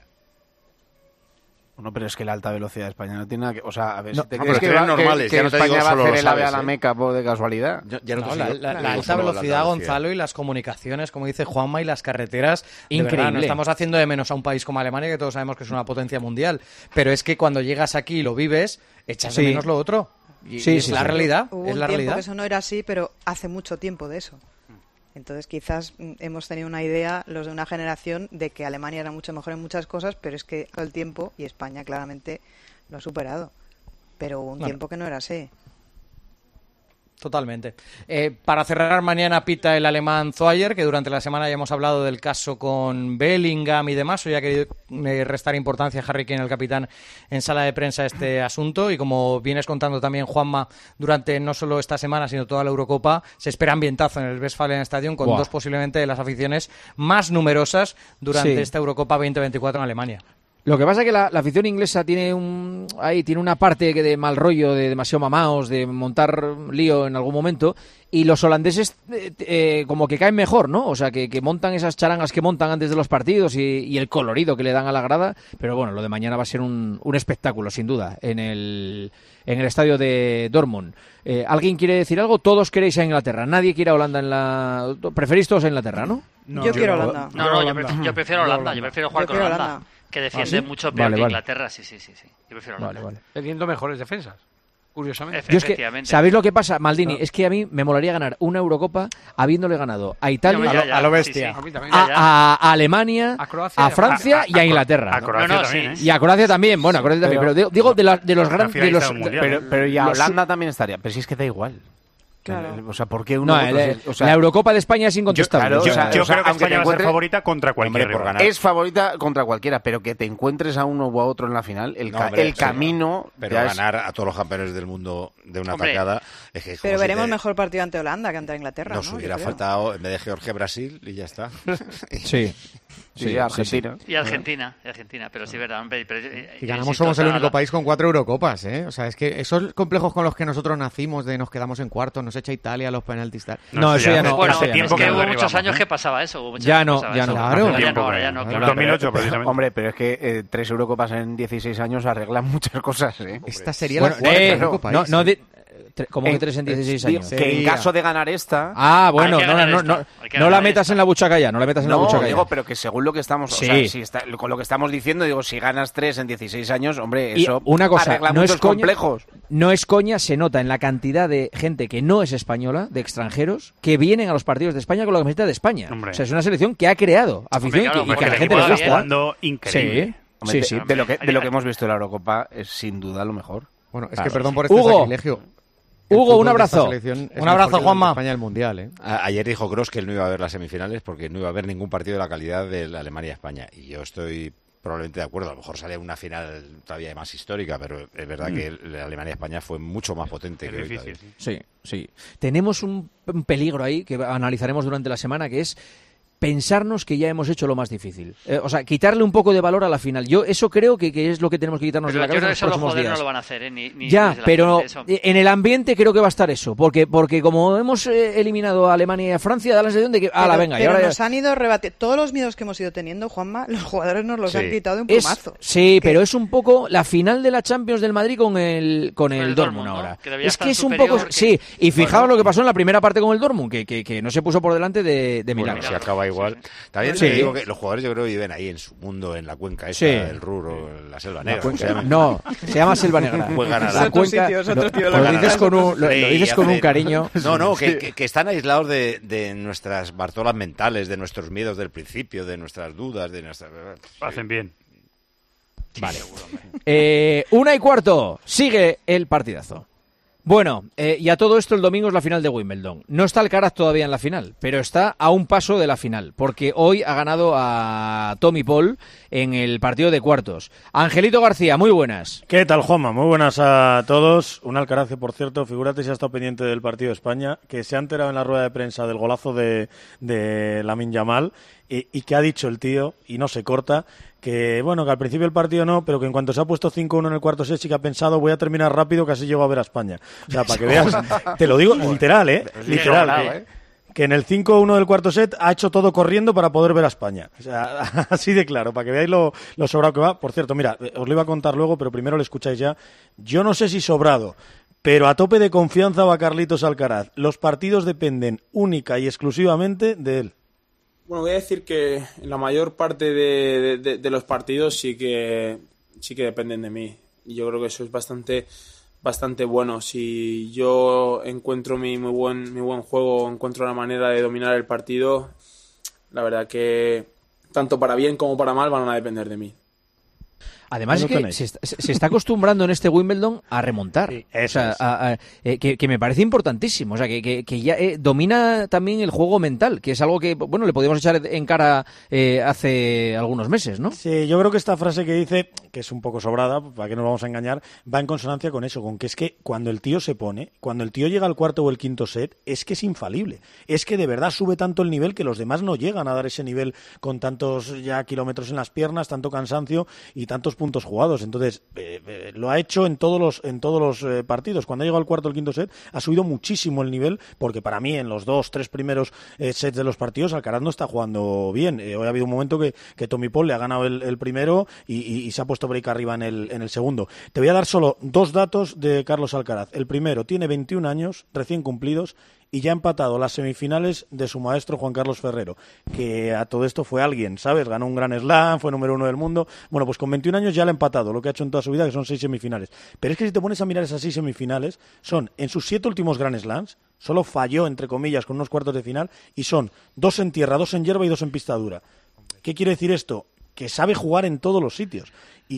Bueno, pero es que la alta velocidad de España no tiene nada que... O sea, a ver, No, si te no, crees pero que, trenes va- que- normales, que ya no te España digo va a solo hacer lo el AVE a sabes, la ¿eh? Meca po, de casualidad. Yo- ya no te No, sigo- la, la- no la digo alta solo la velocidad, alta Gonzalo, y las comunicaciones, como dice Juanma, y las carreteras, de verdad, Increíble. no estamos haciendo de menos a un país como Alemania, que todos sabemos que es una potencia mundial, pero es que cuando llegas aquí y lo vives, echas de Sí. menos lo otro. Y, Sí, y es sí, la sí. realidad, Hubo es un la tiempo realidad. que eso no era así, pero hace mucho tiempo de eso. Entonces quizás mm, hemos tenido una idea, los de una generación, de que Alemania era mucho mejor en muchas cosas, pero es que todo el tiempo, y España claramente lo ha superado. Pero hubo un Bueno. tiempo que no era así. Totalmente. Eh, para cerrar, mañana pita el alemán Zoyer, que durante la semana ya hemos hablado del caso con Bellingham y demás. Hoy ha querido eh, restar importancia a Harry Kane, el capitán, en sala de prensa a este asunto. Y como vienes contando también, Juanma, durante no solo esta semana, sino toda la Eurocopa, se espera ambientazo en el Westfalen Stadium con Buah. dos posiblemente de las aficiones más numerosas durante Sí. esta Eurocopa veinte veinticuatro en Alemania. Lo que pasa es que la, la afición inglesa tiene un ahí tiene una parte que de mal rollo, de demasiado mamaos, de montar lío en algún momento, y los holandeses eh, eh, como que caen mejor, ¿no? O sea, que, que montan esas charangas que montan antes de los partidos y, y el colorido que le dan a la grada, pero bueno, lo de mañana va a ser un, un espectáculo, sin duda, en el, en el estadio de Dortmund. Eh, ¿Alguien quiere decir algo? Todos queréis a Inglaterra, nadie quiere a Holanda en la... Preferís todos a Inglaterra, ¿no? No, yo quiero Holanda. No, no, yo, pre- yo prefiero Holanda, yo prefiero jugar Yo con prefiero Holanda, Holanda. que defiende ¿Ah, sí? mucho peor Vale, que vale. Inglaterra, sí, sí, sí, sí. Yo prefiero Holanda. Vale, vale. Teniendo mejores defensas, curiosamente. Yo es que, Efectivamente. ¿sabéis lo que pasa, Maldini? Es que a mí me molaría ganar una Eurocopa habiéndole ganado a Italia, No, ya, ya, a lo sí, bestia. sí. A mí también. a, Ya, ya. a- a Alemania, A Croacia a y a Francia Francia. y a Inglaterra. A Croacia No, no, también, sí. ¿eh? Y a Croacia también, bueno, a Croacia también, pero, Pero- digo, digo de, la- de los Una grandes... De finalista los, del Mundial. Pero, pero y a los- Holanda también estaría. Pero si es que da igual. Claro. O sea, ¿por qué uno No, u otro? el- O sea, la Eurocopa de España es incontestable. Yo, claro, Yo, o sea, yo o sea, creo que aunque te España va a ser encuentres- favorita contra cualquier Hombre, por rival. ganar. Es favorita contra cualquiera, pero que te encuentres a uno o a otro en la final, el, No, ca- hombre, el sí, camino... Pero ya es- ganar a todos los campeones del mundo de una Hombre. atacada es que... como Pero si veremos te- mejor partido ante Holanda que ante Inglaterra, ¿no? Nos Yo hubiera creo. faltado, en vez de Georgia, Brasil y ya está. Sí. Sí, Argentina. Y Argentina, y Argentina, pero sí, verdad, hombre. Pero, eh, Y ganamos, insisto, somos el o sea, único la- país con cuatro Eurocopas, ¿eh? O sea, es que esos complejos con los que nosotros nacimos, de nos quedamos en cuartos, nos echa Italia, los penaltis, tal. No, eso ya no. Bueno, eso ya es no. que hubo derribamos, muchos años ¿eh? que pasaba eso. hubo muchos Ya años no, que pasaba ya eso. no. Claro. Ahora ya Tiempo, no, ahora pues. ya no, En claro. dos mil ocho, precisamente. Hombre, pero es que eh, tres Eurocopas en dieciséis años arreglan muchas cosas, ¿eh? Esta sería Bueno, la cuarta eh, Eurocopa. no, ¿eh? no de- tre- ¿Cómo que En- tres en dieciséis digo, años? Que en Sería. caso de ganar esta... Ah, bueno, Hay que no, la- ganar no, esta, no, hay que no la ganar metas esta. en la buchaca ya, no la metas en la No, buchaca digo, ya. pero que según lo que estamos, Sí. o sea, si está- con lo que estamos diciendo, digo, si ganas tres en dieciséis años, hombre, Y eso una cosa, arregla no muchos es coña, complejos. no es coña, se nota en la cantidad de gente que no es española, de extranjeros, que vienen a los partidos de España con la camiseta de España. Hombre. O sea, es una selección que ha creado afición claro, y que- y que porque a la el gente equipo le está gusta. jugando increíble. Sí, Hombre, sí, de, sí. de lo que, de lo Hay- que hemos visto en la Eurocopa es sin duda lo mejor. Bueno, es Claro. que perdón por este Hugo. sacrilegio. El Hugo, fútbol un de abrazo. esta selección es Un mejor abrazo, que el de Juanma. España del Mundial, ¿eh? A- Ayer dijo Kroos que él no iba a ver las semifinales porque no iba a haber ningún partido de la calidad de la Alemania-España. Y yo estoy probablemente de acuerdo. A lo mejor sale una final todavía más histórica, pero es verdad Mm. que la Alemania-España fue mucho más potente Es que hoy difícil, todavía. sí. Sí, sí. Tenemos un, un peligro ahí que analizaremos durante la semana, que es pensarnos que ya hemos hecho lo más difícil. Eh, o sea, quitarle un poco de valor a la final. Yo eso creo que, que es lo que tenemos que quitarnos Pero de la yo creo cabeza que en los eso los próximos jugadores no días. lo van a hacer, ¿eh? Ni, ni Ya, desde la pero gente, eso. en el ambiente creo que va a estar eso, porque porque como hemos eh, eliminado a Alemania y a Francia, da la sensación de que, ah, la Pero- venga, y pero ahora ya- nos han ido rebatiendo. Todos los miedos que hemos ido teniendo, Juanma, los jugadores nos los Sí. han quitado de un Es- plumazo. sí, Que- pero es un poco la final de la Champions del Madrid con el con el, el Dortmund Dortmund, ¿no? ahora. Que debía Es que estar es un superior, poco que- sí, y fijaos Bueno. lo que pasó en la primera parte con el Dortmund, que, que, que no se puso por delante de, de Bueno, Milán. si acaba igual. También Sí. te digo que los jugadores yo creo que viven ahí en su mundo, en la cuenca esa, Sí. el Ruhr, en la Selva La Negra. cuenca- se llama. no, se llama Selva Negra. Juegan a La la- Es otro cuenca- sitio, es otro lo- sitio, lo la dices verdad. con un, lo, lo Sí, dices con un hacen- cariño. No, no, que, que- que están aislados de, de nuestras bartolas mentales, de nuestros miedos del principio, de nuestras dudas, de nuestras... Hacen bien. Vale. Eh, una y cuarto. Sigue el partidazo. Bueno, eh, y a todo esto el domingo es la final de Wimbledon. No está Alcaraz todavía en la final, pero está a un paso de la final, porque hoy ha ganado a Tommy Paul en el partido de cuartos. Angelito García, muy buenas. ¿Qué tal, Juanma? Muy buenas a todos. Un Alcaraz que, por cierto, figúrate si ha estado pendiente del partido de España, que se ha enterado en la rueda de prensa del golazo de, de Lamine Yamal y, y que ha dicho el tío, y no se corta, que bueno, que al principio del partido no, pero que en cuanto se ha puesto cinco uno en el cuarto set sí que ha pensado voy a terminar rápido que así llego a ver a España. O sea, para que veas, te lo digo literal, ¿eh? Literal. logrado, que, ¿eh? que en el cinco uno del cuarto set ha hecho todo corriendo para poder ver a España. O sea, así de claro, para que veáis lo, lo sobrado que va. Por cierto, mira, os lo iba a contar luego, pero primero lo escucháis ya. Yo no sé si sobrado, pero a tope de confianza va Carlitos Alcaraz. Los partidos dependen única y exclusivamente de él. Bueno, voy a decir que en la mayor parte de, de- de- de los partidos sí que sí que dependen de mí. Y yo creo que eso es bastante bastante bueno. Si yo encuentro mi muy buen mi buen juego, encuentro la manera de dominar el partido, la verdad que tanto para bien como para mal van a depender de mí. Además Ahí es lo que tenéis. se está, se- se está acostumbrando en este Wimbledon a remontar. Sí, o eso sea, es. a- a- eh, que, que me parece importantísimo. O sea, que, que, que ya eh, domina también el juego mental, que es algo que, bueno, le podíamos echar en cara eh, hace algunos meses, ¿no? Sí, yo creo que esta frase que dice, que es un poco sobrada, para que nos vamos a engañar, va en consonancia con eso, con que es que cuando el tío se pone, cuando el tío llega al cuarto o el quinto set, es que es infalible. Es que de verdad sube tanto el nivel que los demás no llegan a dar ese nivel con tantos ya kilómetros en las piernas, tanto cansancio y tantos puntos jugados. Entonces, eh, eh, lo ha hecho en todos los en todos los eh, partidos. Cuando ha llegado al cuarto o el quinto set, ha subido muchísimo el nivel, porque para mí en los dos, tres primeros eh, sets de los partidos, Alcaraz no está jugando bien. Eh, hoy ha habido un momento que, que Tommy Paul le ha ganado el, el primero y, y, y se ha puesto break arriba en el, en el segundo. Te voy a dar solo dos datos de Carlos Alcaraz. El primero, tiene veintiún años, recién cumplidos, y ya ha empatado las semifinales de su maestro Juan Carlos Ferrero, que a todo esto fue alguien, ¿sabes? Ganó un gran slam, fue número uno del mundo. Bueno, pues con veintiún años ya le ha empatado lo que ha hecho en toda su vida, que son seis semifinales. Pero es que si te pones a mirar esas seis semifinales, son en sus siete últimos Grand Slams, solo falló, entre comillas, con unos cuartos de final, y son dos en tierra, dos en hierba y dos en pista dura. ¿Qué quiere decir esto? Que sabe jugar en todos los sitios y que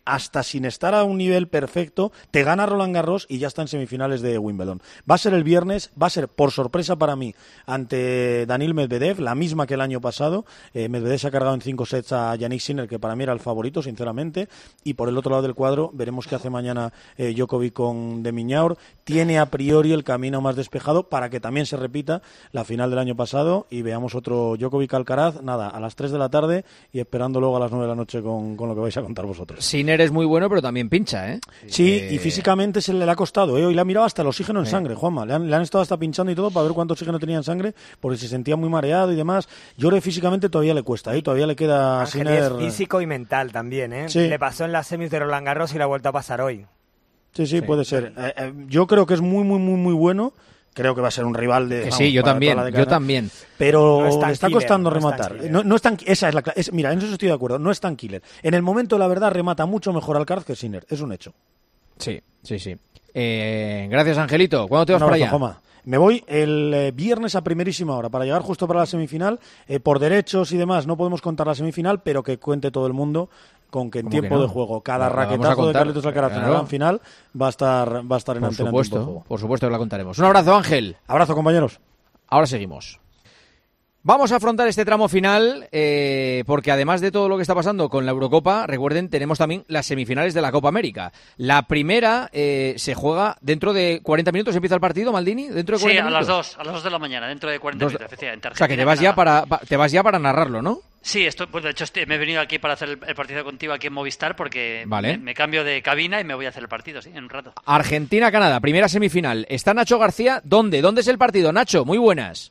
hasta sin estar a un nivel perfecto, te gana Roland Garros y ya está en semifinales de Wimbledon. Va a ser el viernes, va a ser por sorpresa para mí ante Daniil Medvedev, la misma que el año pasado. Eh, Medvedev se ha cargado en cinco sets a Jannik Sinner, que para mí era el favorito, sinceramente, y por el otro lado del cuadro veremos qué hace mañana eh, Djokovic con de Minaur. Tiene a priori el camino más despejado para que también se repita la final del año pasado y veamos otro Djokovic-Alcaraz, nada, a las tres de la tarde y esperando luego a las nueve de la noche con, con lo que vais a contar vosotros. Sinner es muy bueno, pero también pincha, ¿eh? Sí, eh... y físicamente se le ha costado, ¿eh? Hoy le ha mirado hasta el oxígeno en sí. sangre, Juanma. Le han, le han estado hasta pinchando y todo para ver cuánto oxígeno tenía en sangre, porque se sentía muy mareado y demás. Yo creo que físicamente todavía le cuesta, ¿eh? Todavía le queda a Ángel, Sinner... es físico y mental también, ¿eh? Sí. Le pasó en las semis de Roland Garros y le ha vuelto a pasar hoy. Sí, sí, sí. puede ser. Eh, eh, yo creo que es muy, muy, muy, muy bueno. Creo que va a ser un rival de... Que vamos, sí, yo también, yo también. Pero no es le está killer, costando no rematar. Es no, no es tan, esa es la es, mira, en eso estoy de acuerdo. No es tan killer. En el momento, la verdad, remata mucho mejor Alcaraz que Sinner. Es un hecho. Sí, sí, sí. Eh, gracias, Angelito. ¿Cuándo te vas un para abrazo, allá? Joma. Me voy el eh, viernes a primerísima hora para llegar justo para la semifinal. Eh, por derechos y demás no podemos contar la semifinal, pero que cuente todo el mundo con que en tiempo no? de juego cada La, la raquetazo de Carlitos Alcaraz claro. en la gran final va a estar va a estar en por antena supuesto, en tiempo de juego. Por supuesto que la contaremos. Un abrazo, Ángel. Abrazo, compañeros. Ahora seguimos. Vamos a afrontar este tramo final eh, porque además de todo lo que está pasando con la Eurocopa, recuerden, tenemos también las semifinales de la Copa América. La primera eh, se juega dentro de cuarenta minutos, ¿empieza el partido, Maldini? ¿Dentro de Sí, cuarenta a minutos? las dos, a las dos de la mañana, dentro de cuarenta Dos, minutos, efectivamente. O sea, que te vas, ya para, te vas ya para narrarlo, ¿no? Sí, esto, pues de hecho estoy, me he venido aquí para hacer el, el partido contigo aquí en Movistar porque vale. me, me cambio de cabina y me voy a hacer el partido, sí, en un rato. Argentina-Canadá, primera semifinal. Está Nacho García. ¿Dónde? ¿Dónde es el partido, Nacho? Muy buenas.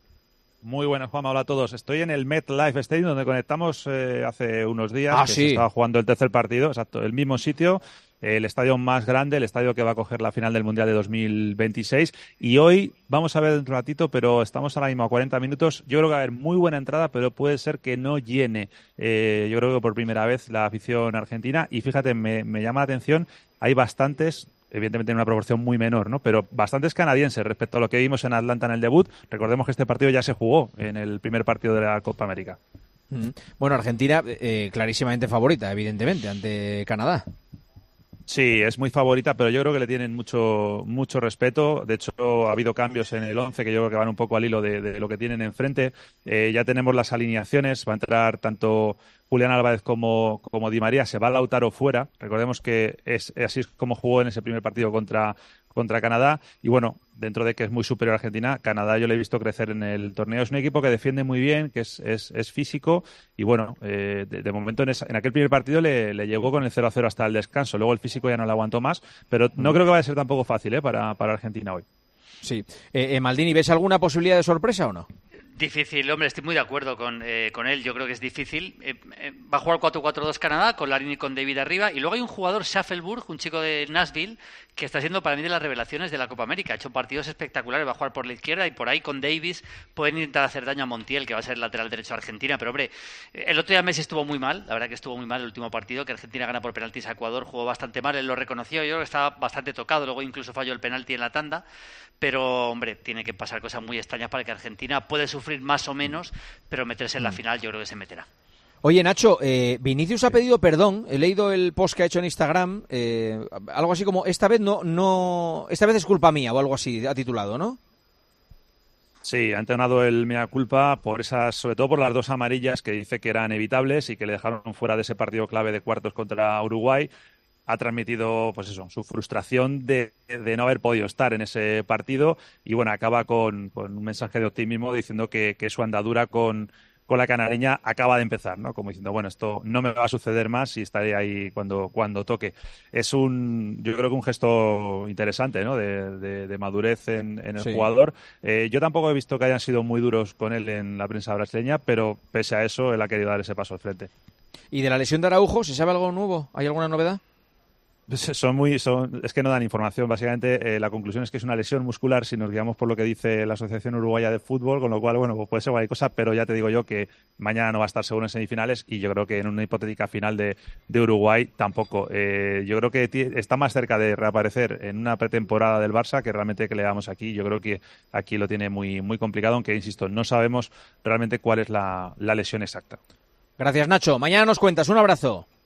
Muy buenas, Juanma. Hola a todos. Estoy en el MetLife Stadium, donde conectamos eh, hace unos días. Ah, que sí. Se estaba jugando el tercer partido, exacto, el mismo sitio, eh, el estadio más grande, el estadio que va a coger la final del Mundial de dos mil veintiséis. Y hoy vamos a ver un ratito, pero estamos ahora mismo a cuarenta minutos. Yo creo que va a haber muy buena entrada, pero puede ser que no llene. Eh, yo creo que por primera vez la afición argentina. Y fíjate, me, me llama la atención, hay bastantes... evidentemente en una proporción muy menor, ¿no? Pero bastantes canadienses respecto a lo que vimos en Atlanta en el debut. Recordemos que este partido ya se jugó en el primer partido de la Copa América. Mm. Bueno, Argentina eh, clarísimamente favorita, evidentemente, ante Canadá. Sí, es muy favorita, pero yo creo que le tienen mucho mucho respeto. De hecho, ha habido cambios en el once que yo creo que van un poco al hilo de, de lo que tienen enfrente. Eh, ya tenemos las alineaciones, va a entrar tanto Julián Álvarez como, como Di María, se va Lautaro fuera. Recordemos que es así es como jugó en ese primer partido contra, contra Canadá. Y bueno, dentro de que es muy superior a Argentina, Canadá yo le he visto crecer en el torneo. Es un equipo que defiende muy bien, que es, es, es físico. Y bueno, eh, de, de momento en, esa, en aquel primer partido le, le llegó con el cero a cero hasta el descanso. Luego el físico ya no le aguantó más. Pero no creo que vaya a ser tampoco fácil ¿eh? para, para Argentina hoy. Sí. Eh, eh, Maldini, ¿ves alguna posibilidad de sorpresa o no? Difícil, hombre, estoy muy de acuerdo con, eh, con él, yo creo que es difícil. Eh, eh, va a jugar cuatro cuatro dos Canadá, con Larin y con David arriba, y luego hay un jugador, Schaffelburg, un chico de Nashville, que está siendo para mí de las revelaciones de la Copa América. Ha hecho partidos espectaculares, va a jugar por la izquierda y por ahí con Davis pueden intentar hacer daño a Montiel, que va a ser el lateral derecho de Argentina. Pero hombre, el otro día Messi estuvo muy mal, la verdad que estuvo muy mal el último partido, que Argentina gana por penaltis a Ecuador, jugó bastante mal, él lo reconoció, yo creo que estaba bastante tocado, luego incluso falló el penalti en la tanda. Pero, hombre, tiene que pasar cosas muy extrañas para que Argentina puede sufrir más o menos, pero meterse en la final yo creo que se meterá. Oye, Nacho, eh, Vinicius ha pedido perdón. He leído el post que ha hecho en Instagram, eh, algo así como, esta vez no, no, esta vez es culpa mía, o algo así, ha titulado, ¿no? Sí, ha entonado el mea culpa por esas, sobre todo por las dos amarillas que dice que eran evitables y que le dejaron fuera de ese partido clave de cuartos contra Uruguay. Ha transmitido, pues eso, su frustración de, de no haber podido estar en ese partido y, bueno, acaba con, con un mensaje de optimismo diciendo que, que su andadura con, con la canareña acaba de empezar, ¿no? Como diciendo, bueno, esto no me va a suceder más y estaré ahí cuando, cuando toque. Es un, yo creo que un gesto interesante, ¿no? De, de, de madurez en, en el sí. jugador. Eh, yo tampoco he visto que hayan sido muy duros con él en la prensa brasileña, pero pese a eso, él ha querido dar ese paso al frente. ¿Y de la lesión de Araujo, se sabe algo nuevo? ¿Hay alguna novedad? Son muy, son, es que no dan información. Básicamente, eh, la conclusión es que es una lesión muscular si nos guiamos por lo que dice la Asociación Uruguaya de Fútbol, con lo cual, bueno, pues puede ser cualquier cosa, pero ya te digo yo que mañana no va a estar seguro en semifinales y yo creo que en una hipotética final de, de Uruguay tampoco. Eh, yo creo que t- está más cerca de reaparecer en una pretemporada del Barça que realmente que le damos aquí. Yo creo que aquí lo tiene muy, muy complicado, aunque, insisto, no sabemos realmente cuál es la, la lesión exacta. Gracias, Nacho. Mañana nos cuentas. Un abrazo.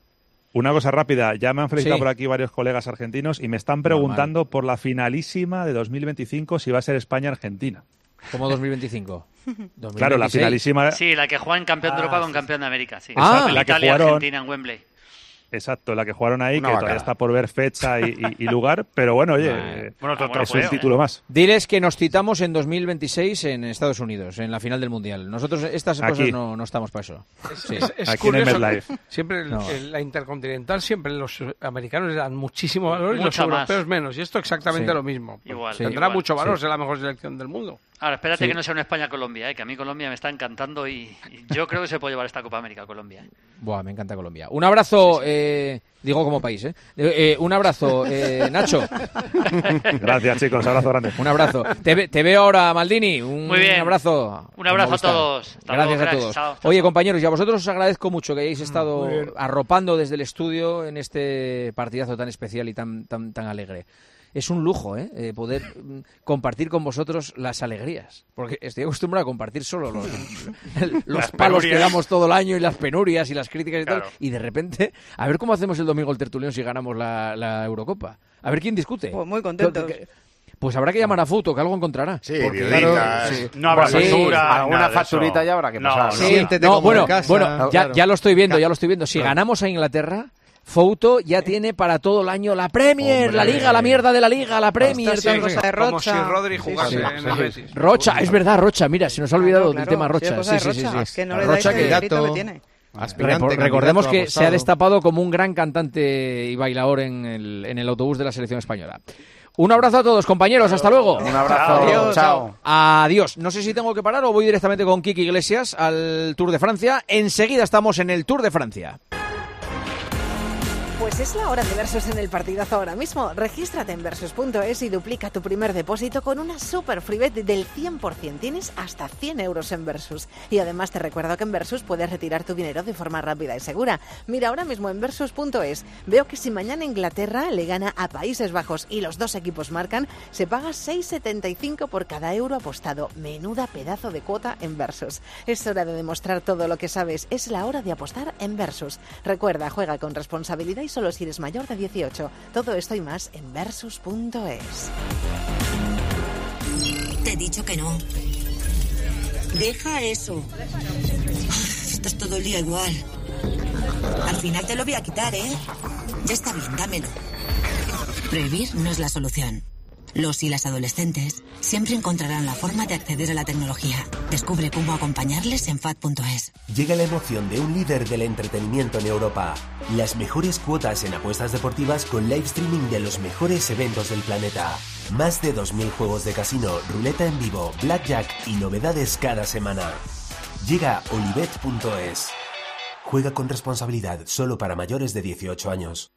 Una cosa rápida, ya me han felicitado Sí. por aquí varios colegas argentinos y me están preguntando por la finalísima de dos mil veinticinco si va a ser España-Argentina. ¿Cómo dos mil veinticinco? Claro, la finalísima... Sí, la que juega en campeón de Ah, Europa con sí, campeón de América, sí. Ah, En la que Italia, jugaron- Argentina en Wembley. Exacto, la que jugaron ahí, Una que bacala. todavía está por ver fecha y, y- y lugar, pero bueno, oye, Vale. bueno, es un título más. Diles que nos citamos en dos mil veintiséis en Estados Unidos, en la final del Mundial. Nosotros estas Aquí. cosas no, no estamos para eso. Es, Sí. es- es Aquí en el curioso, MetLife. siempre el- No. el- la intercontinental, siempre los americanos le dan muchísimo valor y los Mucho más. europeos menos. Y esto exactamente Sí. lo mismo. Igual, Tendrá igual. mucho valor, Sí. será la mejor selección del mundo. Ahora, espérate Sí. que no sea una España-Colombia, ¿eh? Que a mí Colombia me está encantando y, y yo creo que se puede llevar esta Copa América a Colombia. ¿eh? Buah, me encanta Colombia. Un abrazo, eh, digo como país, ¿eh? Eh, eh, un abrazo, eh, Nacho. Gracias, chicos, abrazo grande. Un abrazo. Te, ve- te veo ahora, Maldini. Un Muy bien. abrazo. Un abrazo en Movistar. a todos. Hasta Gracias luego, a cracks. todos. Chao, chao, Oye, chao. compañeros, y a vosotros os agradezco mucho que hayáis estado Muy bien. arropando desde el estudio en este partidazo tan especial y tan, tan, tan alegre. Es un lujo, ¿eh? Eh, poder mm, compartir con vosotros las alegrías. Porque estoy acostumbrado a compartir solo los, los Las palos que penurias. damos todo el año y las penurias y las críticas y Claro. tal. Y de repente, a ver cómo hacemos el domingo el tertulión si ganamos la, la Eurocopa. A ver quién discute. Pues muy contentos. Pues habrá que llamar a Futo, que algo encontrará. Sí, Porque, violitas. sí. No habrá Sí. censura, Alguna nada de facturita eso. ya habrá que No, pasar. no. Sí, Siéntete no, como bueno, en casa. bueno ya, Claro. ya lo estoy viendo, ya lo estoy viendo. Si ganamos a Inglaterra, Fouto ya tiene para todo el año la Premier, Hombre. la Liga, la mierda de la Liga, la Premier. Está tal, así, no sé. cosa de Como Rocha. si Rodri Sí, jugase sí, en el sí. Betis. Rocha, es verdad, Rocha, mira, se nos ha olvidado Claro, del tema claro, sí, Rocha. cosa de Sí, sí, sí, Rocha, sí. es que no le dais Rocha el que mérito Candidato. que tiene. Aspirante, Repo- recordemos candidato que se ha apostado. destapado como un gran cantante y bailador en el, en el autobús de la selección española. Un abrazo a todos, compañeros, hasta luego. Un abrazo. Adiós. Chao. Adiós. No sé si tengo que parar o voy directamente con Kiki Iglesias al Tour de Francia. Enseguida estamos en el Tour de Francia. Pues es la hora de Versus en el partidazo ahora mismo. Regístrate en versus punto es y duplica tu primer depósito con una super free bet del cien por ciento. Tienes hasta cien euros en Versus. Y además te recuerdo que en Versus puedes retirar tu dinero de forma rápida y segura. Mira ahora mismo en versus punto es. Veo que si mañana Inglaterra le gana a Países Bajos y los dos equipos marcan, se paga seis setenta y cinco por cada euro apostado. Menuda pedazo de cuota en Versus. Es hora de demostrar todo lo que sabes. Es la hora de apostar en Versus. Recuerda, juega con responsabilidad y solo si eres mayor de dieciocho. Todo esto y más en versus punto es. Te he dicho que no. Deja eso. Estás todo el día igual. Al final te lo voy a quitar, ¿eh? Ya está bien, dámelo. Prohibir no es la solución. Los y las adolescentes siempre encontrarán la forma de acceder a la tecnología. Descubre cómo acompañarles en fat punto es. Llega la emoción de un líder del entretenimiento en Europa. Las mejores cuotas en apuestas deportivas con live streaming de los mejores eventos del planeta. Más de dos mil juegos de casino, ruleta en vivo, blackjack y novedades cada semana. Llega Olibet punto es. Juega con responsabilidad solo para mayores de dieciocho años.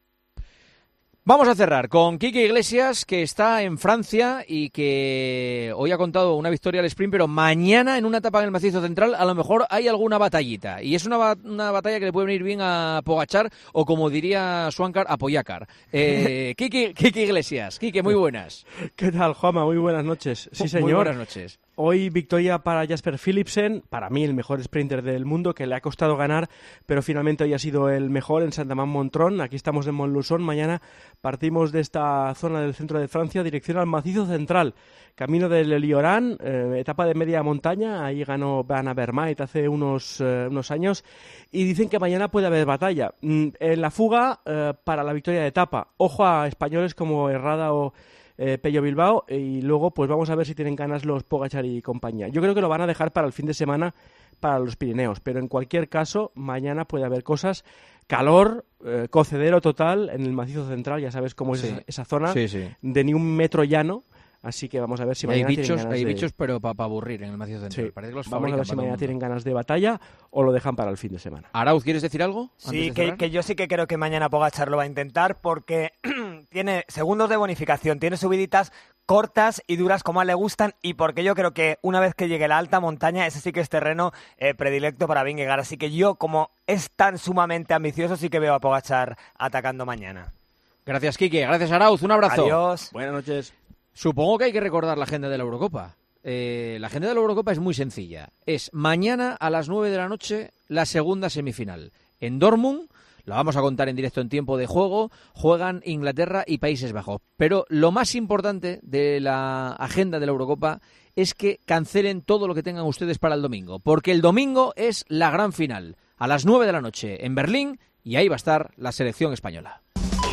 Vamos a cerrar con Kike Iglesias, que está en Francia y que hoy ha contado una victoria al sprint, pero mañana en una etapa en el macizo central a lo mejor hay alguna batallita. Y es una, ba- una batalla que le puede venir bien a Pogačar o, como diría Swankar, a Poyacar. Eh, Kike, Kike Iglesias. Kike, muy buenas. ¿Qué tal, Juanma? Muy buenas noches. Sí, señor. Muy buenas noches. Hoy victoria para Jasper Philipsen, para mí el mejor sprinter del mundo, que le ha costado ganar, pero finalmente hoy ha sido el mejor en Saint-Amand-Montrond. Aquí estamos en Montluçon. Mañana partimos de esta zona del centro de Francia, dirección al macizo central. Camino del Lioran, eh, etapa de media montaña. Ahí ganó Van Avermaet hace unos, eh, unos años. Y dicen que mañana puede haber batalla. Mm, en la fuga eh, para la victoria de etapa. Ojo a españoles como Herrada o Eh, Pello Bilbao, y luego pues vamos a ver si tienen ganas los Pogačar y compañía. Yo creo que lo van a dejar para el fin de semana para los Pirineos, pero en cualquier caso mañana puede haber cosas, calor, eh, cocedero total en el macizo central, ya sabes cómo es Sí. esa, esa zona, Sí, sí. de ni un metro llano, así que vamos a ver si Y hay mañana tienen bichos, ganas hay de... bichos, pero para aburrir en el macizo central. Sí. Parece que los Vamos a fabrican ver si para todo mañana el tienen ganas de batalla o lo dejan para el fin de semana. Arauz, ¿quieres decir algo? antes Sí, de que, cerrar? que yo sí que creo que mañana Pogačar lo va a intentar porque tiene segundos de bonificación, tiene subiditas cortas y duras como a él le gustan y porque yo creo que una vez que llegue la alta montaña, ese sí que es terreno eh, predilecto para Vingegaard. Así que yo, como es tan sumamente ambicioso, sí que veo a Pogačar atacando mañana. Gracias, Quique. Gracias, Arauz. Un abrazo. Adiós. Buenas noches. Supongo que hay que recordar la agenda de la Eurocopa. Eh, la agenda de la Eurocopa es muy sencilla. Es mañana a las nueve de la noche la segunda semifinal. En Dortmund, lo vamos a contar en directo en tiempo de juego. Juegan Inglaterra y Países Bajos. Pero lo más importante de la agenda de la Eurocopa es que cancelen todo lo que tengan ustedes para el domingo, porque el domingo es la gran final, a las nueve de la noche en Berlín, y ahí va a estar la selección española.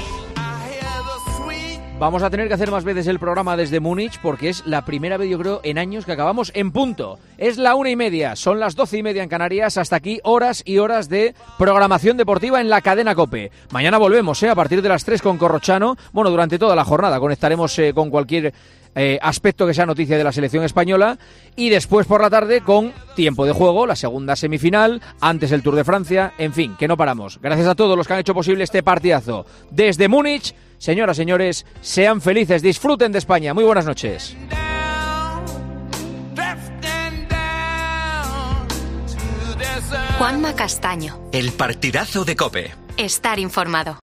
Vamos a tener que hacer más veces el programa desde Múnich porque es la primera vez, yo creo, en años que acabamos en punto. Es la una y media, son las doce y media en Canarias. Hasta aquí horas y horas de programación deportiva en la cadena COPE. Mañana volvemos, ¿eh? A partir de las tres con Corrochano. Bueno, durante toda la jornada conectaremos eh, con cualquier eh, aspecto que sea noticia de la selección española. Y después por la tarde con tiempo de juego, la segunda semifinal, antes el Tour de Francia. En fin, que no paramos. Gracias a todos los que han hecho posible este partidazo. Desde Múnich, señoras, señores, sean felices, disfruten de España. Muy buenas noches. Juanma Castaño. El partidazo de COPE. Estar informado.